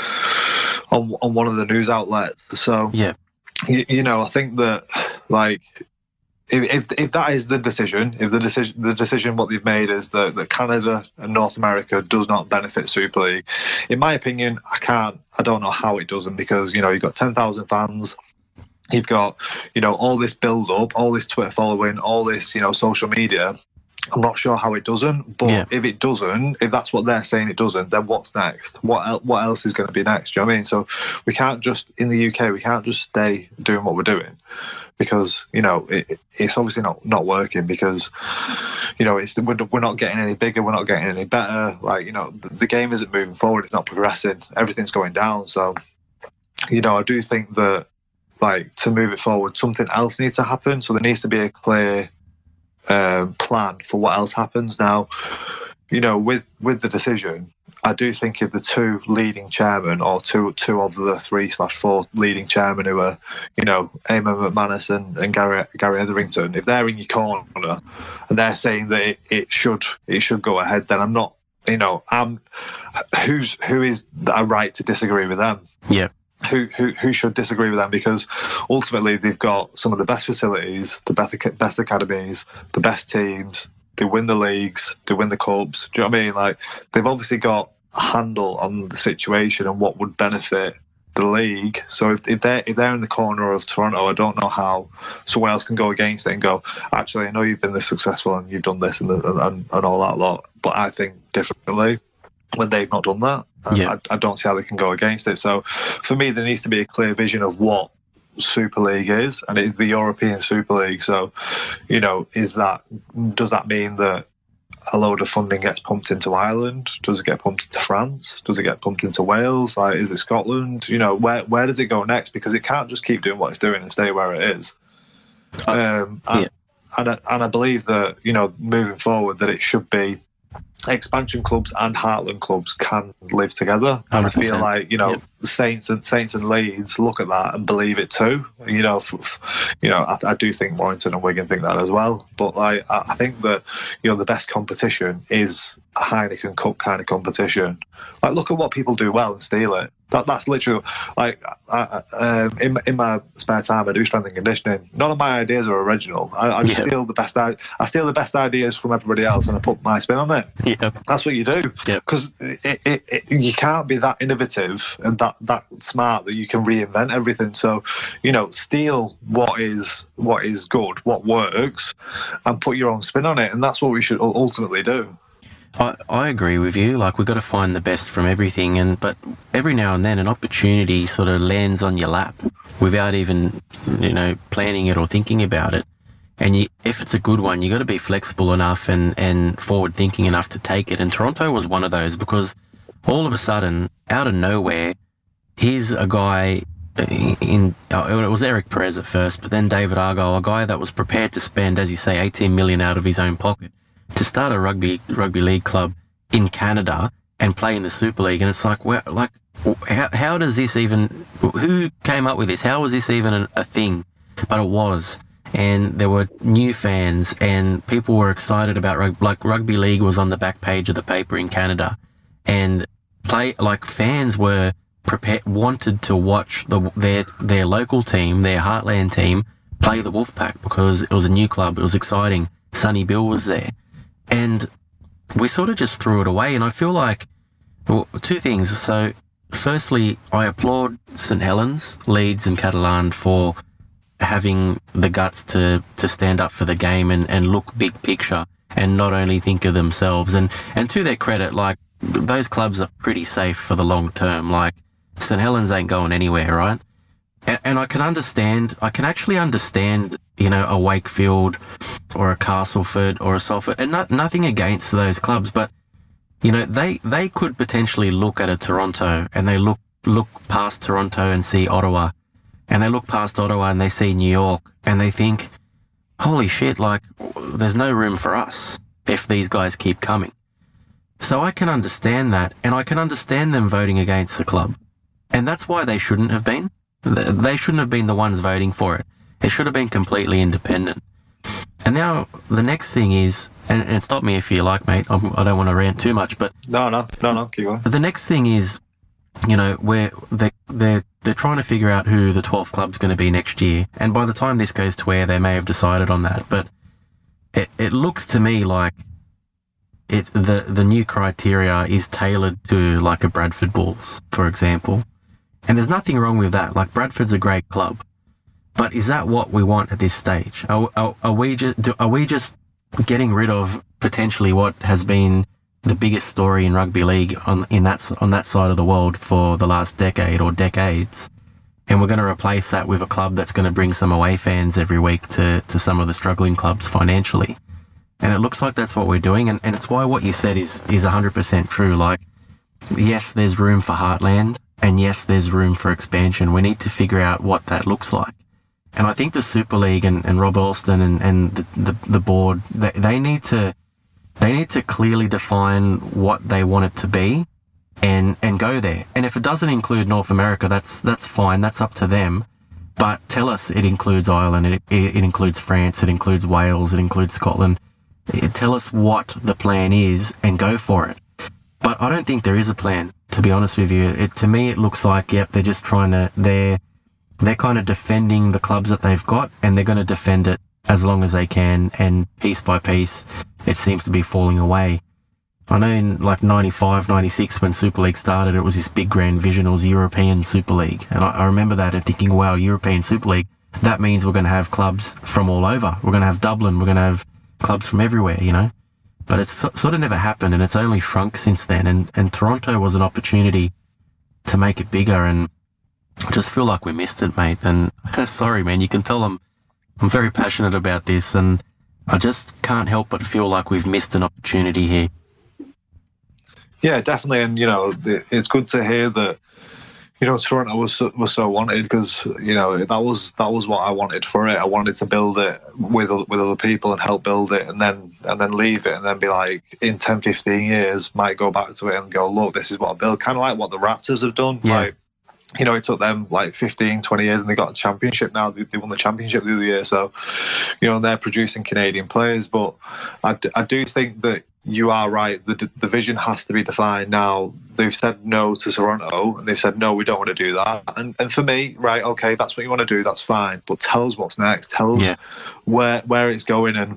the news outlets. So yeah, I think that like. If that is the decision, the decision what they've made is that Canada and North America does not benefit Super League, in my opinion, I don't know how it doesn't, because you've got 10,000 fans, you've got all this build up, all this Twitter following, all this social media. I'm not sure how it doesn't, but if it doesn't, if that's what they're saying it doesn't, then what's next? What else is going to be next? Do you know what I mean? So we can't just, in the UK, we can't just stay doing what we're doing, because it's obviously not working, because we're not getting any bigger, we're not getting any better. Like the game isn't moving forward, it's not progressing, everything's going down. So I do think that like to move it forward, something else needs to happen. So there needs to be a clear plan for what else happens. Now, with the decision, I do think if the two leading chairmen, or two of the 3/4 leading chairmen, who are, Eamon McManus and Gary Etherington, if they're in your corner and they're saying that it should go ahead, then I'm not, who is a right to disagree with them? Yeah. Who should disagree with them? Because ultimately they've got some of the best facilities, the best academies, the best teams. They win the leagues, they win the cups. Do you know what I mean? Like, they've obviously got a handle on the situation and what would benefit the league. So if they're in the corner of Toronto, I don't know how someone else can go against it and go, actually, I know you've been this successful and you've done this and all that lot, but I think differently. When they've not done that, I don't see how they can go against it. So for me, there needs to be a clear vision of what Super League is, and it's the European Super League. So, does that mean that a load of funding gets pumped into Ireland? Does it get pumped into France? Does it get pumped into Wales? Like, is it Scotland? Where does it go next? Because it can't just keep doing what it's doing and stay where it is. And I believe that moving forward, that it should be expansion clubs and Heartland clubs can live together, and 100%. I feel like Saints and Leeds look at that and believe it too. I do think Warrington and Wigan think that as well. But like, I think that the best competition is a Heineken Cup kind of competition. Like, look at what people do well and steal it. That's literally like in my spare time I do strength and conditioning. None of my ideas are original. I steal the best. I steal the best ideas from everybody else and I put my spin on it. Yeah, that's what you do. Because you can't be that innovative and that smart that you can reinvent everything. So steal what is good, what works, and put your own spin on it. And that's what we should ultimately do. I agree with you. Like, we've got to find the best from everything, but every now and then an opportunity sort of lands on your lap without even planning it or thinking about it. And if it's a good one, you got to be flexible enough and forward thinking enough to take it. And Toronto was one of those, because all of a sudden, out of nowhere, here's a guy it was Eric Perez at first, but then David Argyle, a guy that was prepared to spend, as you say, 18 million out of his own pocket to start a rugby league club in Canada and play in the Super League. And it's like, how does this even, who came up with this? How was this even a thing? But it was. And there were new fans and people were excited about rugby league was on the back page of the paper in Canada, and fans were wanted to watch their local team, their Heartland team, play the Wolfpack, because it was a new club. It was exciting. Sonny Bill was there. And we sort of just threw it away. And I feel like, two things. So, firstly, I applaud St Helens, Leeds and Catalan for having the guts to stand up for the game and look big picture and not only think of themselves. And to their credit, like, those clubs are pretty safe for the long term. Like, St Helens ain't going anywhere, right? And I can actually understand, a Wakefield or a Castleford or a Salford, and nothing against those clubs, but, they could potentially look at a Toronto and they look past Toronto and see Ottawa, and they look past Ottawa and they see New York and they think, holy shit, like, there's no room for us if these guys keep coming. So I can understand that, and I can understand them voting against the club. And that's why they shouldn't have been. They shouldn't have been the ones voting for it. It should have been completely independent. And now the next thing is, and stop me if you like, mate, I don't want to rant too much, but... No, keep going. The next thing is, where they're trying to figure out who the 12th club's going to be next year. And by the time this goes to air, they may have decided on that. But it looks to me like the new criteria is tailored to like a Bradford Bulls, for example. And there's nothing wrong with that. Like, Bradford's a great club. But is that what we want at this stage? Are we just getting rid of potentially what has been the biggest story in rugby league on that side of the world for the last decade or decades, and we're going to replace that with a club that's going to bring some away fans every week to some of the struggling clubs financially? And it looks like that's what we're doing, and it's why what you said is 100% true. Like, yes, there's room for Heartland, and yes, there's room for expansion. We need to figure out what that looks like. And I think the Super League and Rob Alston and the board, they need to clearly define what they want it to be and go there. And if it doesn't include North America, that's fine. That's up to them. But tell us it includes Ireland, it includes France, it includes Wales, it includes Scotland. Tell us what the plan is and go for it. But I don't think there is a plan, to be honest with you. To me, it looks like, yep, they're just they're kind of defending the clubs that they've got, and they're going to defend it as long as they can, and piece by piece, it seems to be falling away. I know in like 95, 96, when Super League started, it was this big grand vision. It was European Super League. And I remember that and thinking, wow, European Super League, that means we're going to have clubs from all over. We're going to have Dublin. We're going to have clubs from everywhere, But it's sort of never happened, and it's only shrunk since then. And Toronto was an opportunity to make it bigger, and I just feel like we missed it, mate. And sorry, man, you can tell I'm very passionate about this, and I just can't help but feel like we've missed an opportunity here. Yeah, definitely. And, it's good to hear that, Toronto was so wanted, because, that was what I wanted for it. I wanted to build it with other people and help build it, and then leave it, and then be like, in 10, 15 years, might go back to it and go, look, this is what I built. Kind of like what the Raptors have done. Yeah. Like, it took them like 15, 20 years, and they got a championship now. They won the championship the other year. So, they're producing Canadian players. But I do think that you are right. The vision has to be defined now. They've said no to Toronto, and they've said, no, we don't want to do that. And for me, right, okay, that's what you want to do, that's fine. But tell us what's next. Tell us where it's going. And,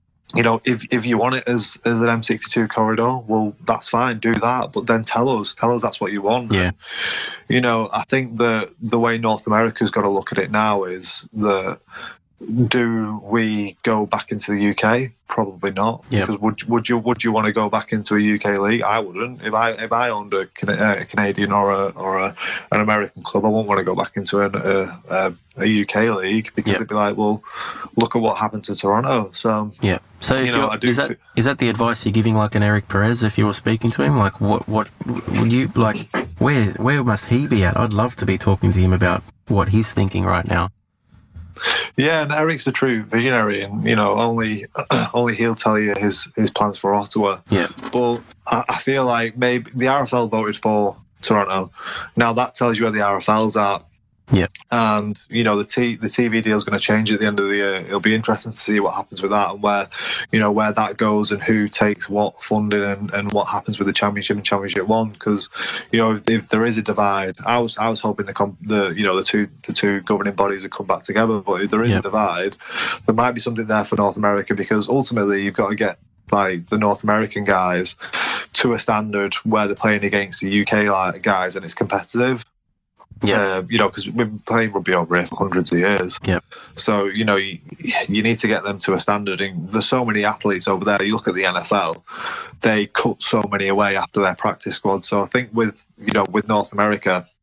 if you want it as an M62 corridor, well, that's fine, do that. But then tell us that's what you want. Yeah. And, I think the way North America's got to look at it now is that, do we go back into the UK? Probably not. Yeah. Because would you want to go back into a UK league? I wouldn't. If I owned a Canadian or an American club, I wouldn't want to go back into a UK league, because it'd be like, well, look at what happened to Toronto. So yeah. So is that the advice you're giving, like an Eric Perez, if you were speaking to him? Like, what would you like? Where must he be at? I'd love to be talking to him about what he's thinking right now. Yeah, and Eric's a true visionary, and only he'll tell you his plans for Ottawa. Yeah. But I feel like maybe the RFL voted for Toronto. Now that tells you where the RFL's at. Yeah. And the TV deal is going to change at the end of the year. It'll be interesting to see what happens with that, and where that goes, and who takes what funding, and what happens with the Championship and Championship One. Because if there is a divide, I was hoping the two governing bodies would come back together. But if there is a divide, there might be something there for North America, because ultimately you've got to get like the North American guys to a standard where they're playing against the UK guys, and it's competitive. Yeah, because we've been playing rugby over here for hundreds of years. Yeah. So you need to get them to a standard. And there's so many athletes over there. You look at the NFL; they cut so many away after their practice squad. So I think with North America,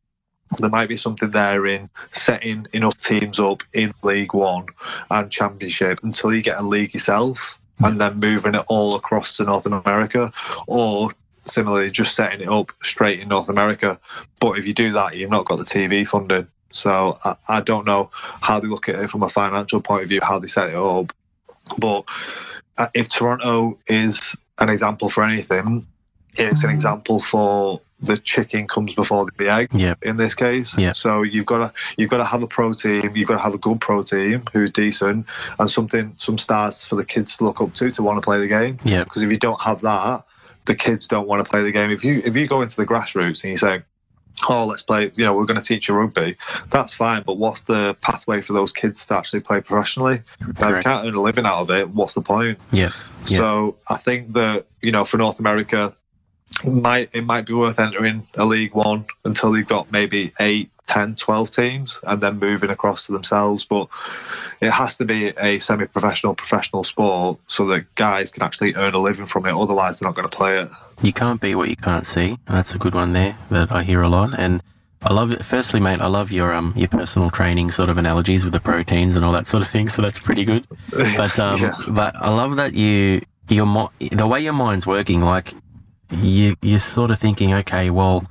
there might be something there in setting enough teams up in League One and Championship until you get a league yourself, and then moving it all across to North America, or similarly just setting it up straight in North America. But if you do that, you've not got the TV funding. So I don't know how they look at it from a financial point of view, how they set it up. But if Toronto is an example for anything, it's an example for the chicken comes before the egg. In this case. So you've got to have a pro team. You've got to have a good pro team who's decent, and some stars for the kids to look up to want to play the game. Because if you don't have that, the kids don't want to play the game. If you go into the grassroots and you say, oh, let's play, we're going to teach you rugby, that's fine, but what's the pathway for those kids to actually play professionally? Now, if you can't earn a living out of it, what's the point? So I think that, for North America, it might be worth entering a League One until they've got maybe 8, 10, 12 teams and then moving across to themselves. But it has to be a semi-professional, professional sport so that guys can actually earn a living from it. Otherwise, they're not going to play it. You can't be what you can't see. That's a good one there that I hear a lot. And I love it. Firstly, mate, I love your personal training sort of analogies with the proteins and all that sort of thing. So that's pretty good. But but I love that the way your mind's working, like, you're sort of thinking, okay, well,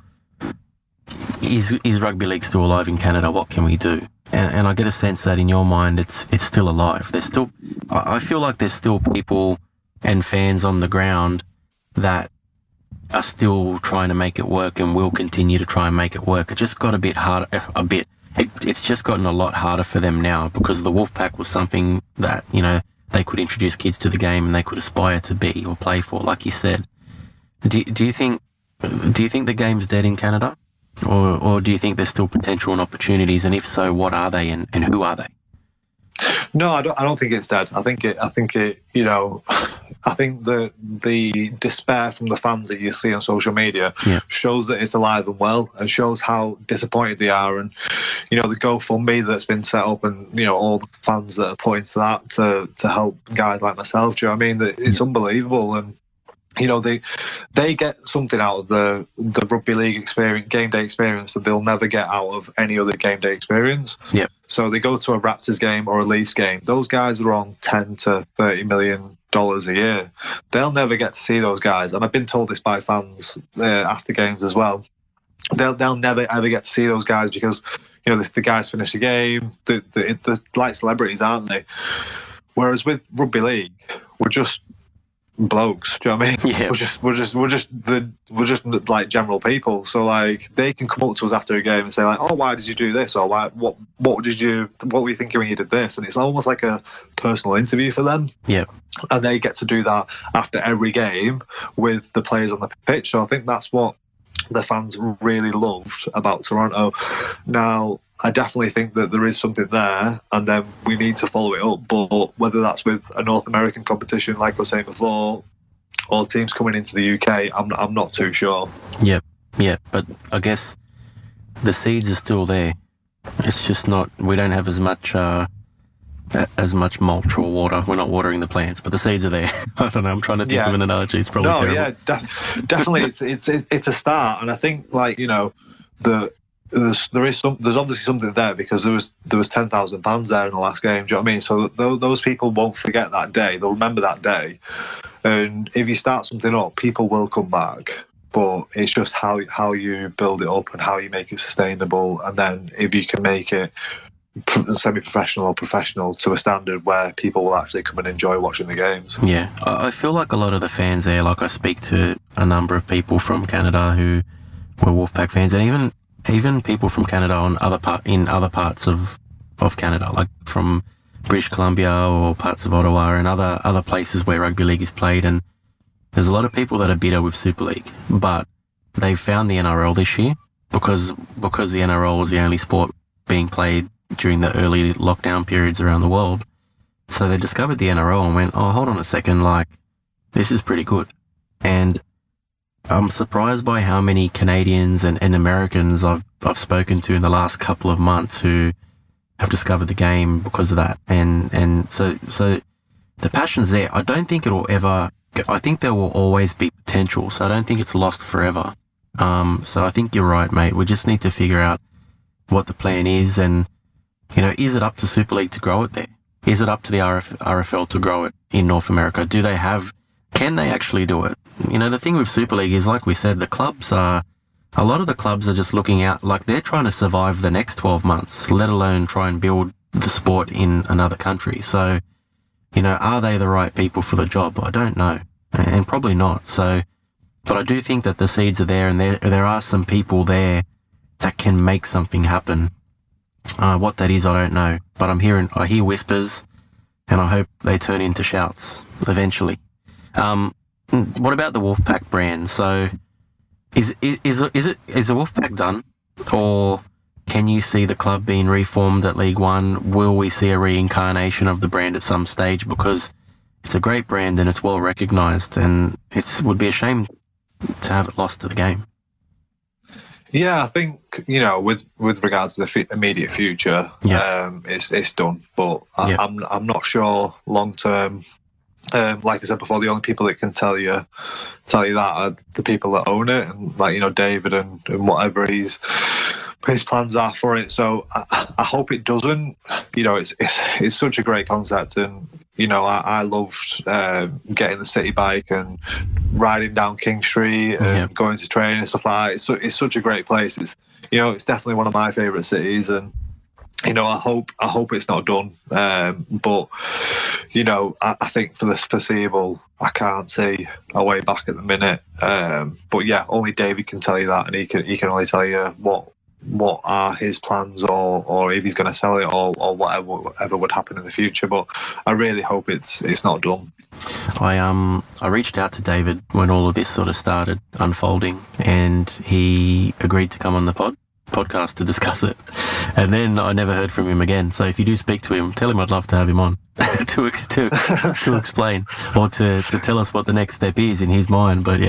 is rugby league still alive in Canada? What can we do? And I get a sense that in your mind, it's still alive. I feel like there's still people and fans on the ground that are still trying to make it work and will continue to try and make it work. It just got a bit harder, it's just gotten a lot harder for them now, because the Wolfpack was something that, they could introduce kids to the game and they could aspire to be or play for, like you said. Do you think the game's dead in Canada, or do you think there's still potential and opportunities? And if so, what are they and who are they? No, I don't think it's dead. I think the despair from the fans that you see on social media shows that it's alive and well, and shows how disappointed they are. And the GoFundMe that's been set up, and all the fans that are putting to that to help guys like myself. Do you know what I mean? It's unbelievable. And they get something out of the rugby league experience, game day experience, that they'll never get out of any other game day experience. So they go to a Raptors game or a Leafs game. Those guys are on $10 to $30 million a year. They'll never get to see those guys, and I've been told this by fans after games as well. They'll never ever get to see those guys because the guys finish the game. They're like celebrities, aren't they? Whereas with rugby league, we're just blokes. Do you know what I mean? We're just like general people. So like they can come up to us after a game and say like, oh, why did you do this? Or what were you thinking when you did this? And it's almost like a personal interview for them. And they get to do that after every game with the players on the pitch. So I think that's what the fans really loved about Toronto. Now, I definitely think that there is something there, and then we need to follow it up. But whether that's with a North American competition, like I was saying before, or teams coming into the UK, I'm not too sure. Yeah, but I guess the seeds are still there. It's just not. We don't have as much mulch or water. We're not watering the plants, but the seeds are there. I don't know. I'm trying to think of an analogy. It's probably terrible. Definitely. It's a start, and I think like there's obviously something there because there was 10,000 fans there in the last game. Do you know what I mean? So those people won't forget that day. They'll remember that day. And if you start something up, people will come back. But it's just how you build it up and how you make it sustainable. And then if you can make it semi-professional or professional to a standard where people will actually come and enjoy watching the games. Yeah, I feel like a lot of the fans there, like I speak to a number of people from Canada who were Wolfpack fans, and even people from Canada in other parts of Canada, like from British Columbia or parts of Ottawa and other places where rugby league is played. And there's a lot of people that are bitter with Super League, but they found the NRL this year because the NRL was the only sport being played during the early lockdown periods around the world. So they discovered the NRL and went, oh, hold on a second, like, this is pretty good. And I'm surprised by how many Canadians and Americans I've spoken to in the last couple of months who have discovered the game because of that. And so the passion's there. I don't think I think there will always be potential. So I don't think it's lost forever. So I think you're right, mate. We just need to figure out what the plan is, and is it up to Super League to grow it there? Is it up to the RFL to grow it in North America? Can they actually do it? The thing with Super League is, like we said, a lot of the clubs are just looking out, like they're trying to survive the next 12 months, let alone try and build the sport in another country. So, are they the right people for the job? I don't know, and probably not. So, but I do think that the seeds are there, and there are some people there that can make something happen. What that is, I don't know, but I hear whispers, and I hope they turn into shouts eventually. What about the Wolfpack brand? So, is the Wolfpack done, or can you see the club being reformed at League One? Will we see a reincarnation of the brand at some stage? Because it's a great brand and it's well recognised, and it would be a shame to have it lost to the game. Yeah, I think with regards to the immediate future, it's done. But I'm not sure long term. Like I said before, the only people that can tell you that are the people that own it, and David and whatever his plans are for it. So I hope it doesn't. It's such a great concept, and I loved getting the city bike and riding down King Street and going to train and stuff like that. It's such a great place. It's definitely one of my favourite cities, and I hope it's not done. But I think for the foreseeable, I can't see a way back at the minute. But yeah, only David can tell you that, and he can only tell you what are his plans, or if he's going to sell it, or whatever would happen in the future. But I really hope it's not done. I reached out to David when all of this sort of started unfolding, and he agreed to come on the podcast to discuss it, and then I never heard from him again. So if you do speak to him, tell him I'd love to have him on to explain, or to tell us what the next step is in his mind. But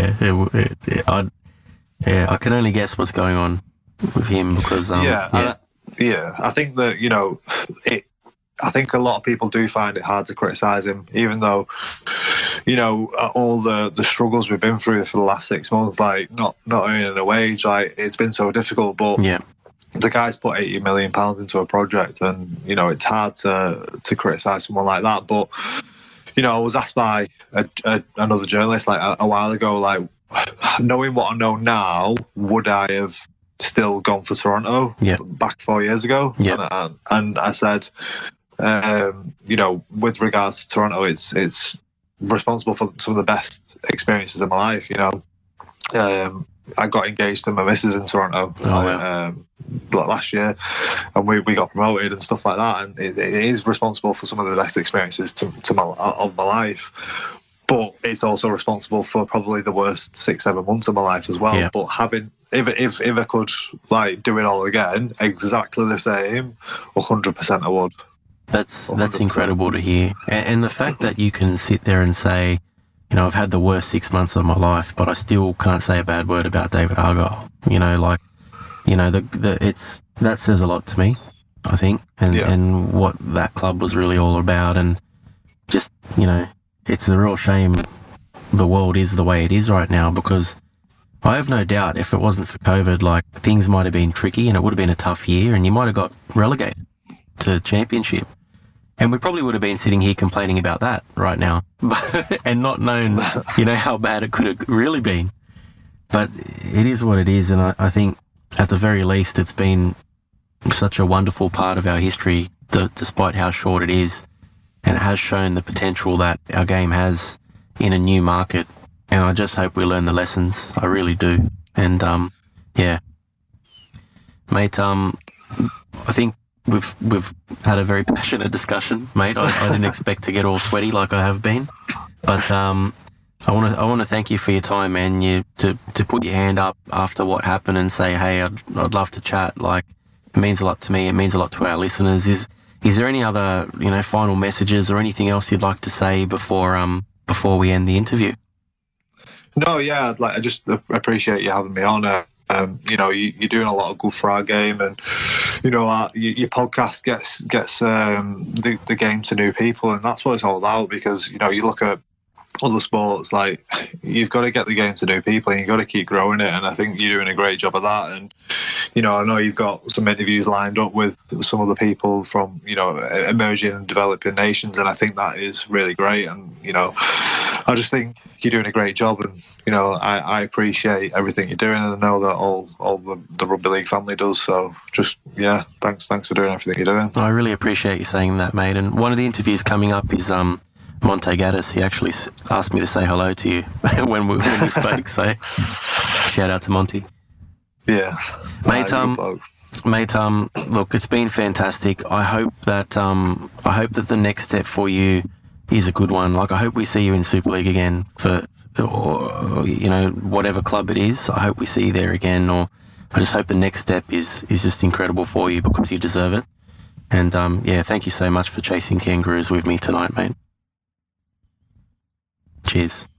I can only guess what's going on with him, because I think that I think a lot of people do find it hard to criticise him, even though all the struggles we've been through for the last 6 months, like not earning a wage, like it's been so difficult. But the guy's put £80 million into a project, and it's hard to criticise someone like that. But I was asked by another journalist like a while ago, like, knowing what I know now, would I have still gone for Toronto back 4 years ago? And I said, with regards to Toronto, it's responsible for some of the best experiences of my life. I got engaged to my missus in Toronto last year, and we got promoted and stuff like that, and it is responsible for some of the best experiences of my life. But it's also responsible for probably the worst 6-7 months of my life as well. But if I could do it all again, exactly the same, 100% I would. That's incredible to hear, and the fact that you can sit there and say, I've had the worst 6 months of my life, but I still can't say a bad word about David Argyle. That says a lot to me, I think, and what that club was really all about, and just it's a real shame the world is the way it is right now, because I have no doubt if it wasn't for COVID, things might have been tricky, and it would have been a tough year, and you might have got relegated to Championship, and we probably would have been sitting here complaining about that right now, and not known, how bad it could have really been. But it is what it is, and I think at the very least it's been such a wonderful part of our history, despite how short it is, and it has shown the potential that our game has in a new market. And I just hope we learn the lessons. I really do. And mate, I think we've had a very passionate discussion, mate. I didn't expect to get all sweaty like I have been, but I want to thank you for your time, man. To put your hand up after what happened and say, hey, I'd love to chat. It means a lot to me. It means a lot to our listeners. Is there any other final messages or anything else you'd like to say before we end the interview? No, I just appreciate you having me on. You're doing a lot of good for our game, and your podcast gets the game to new people, and that's what it's all about. Because you look at other sports, you've got to get the game to new people, and you've got to keep growing it. And I think you're doing a great job of that. And you know, I know you've got some interviews lined up with some of the people from, you know, emerging and developing nations, and I think that is really great. And, you know, I just think you're doing a great job, and, you know, I appreciate everything you're doing, and I know that all the rugby league family does. So just, yeah, thanks for doing everything you're doing. I really appreciate you saying that, mate. And one of the interviews coming up is Monte Gaddis. He actually asked me to say hello to you when we spoke. So shout out to Monty. Yeah, mate. Look, it's been fantastic. I hope that the next step for you is a good one. Like, I hope we see you in Super League again or, you know, whatever club it is. I hope we see you there again. Or I just hope the next step is just incredible for you, because you deserve it. And yeah, thank you so much for chasing kangaroos with me tonight, mate. Cheers.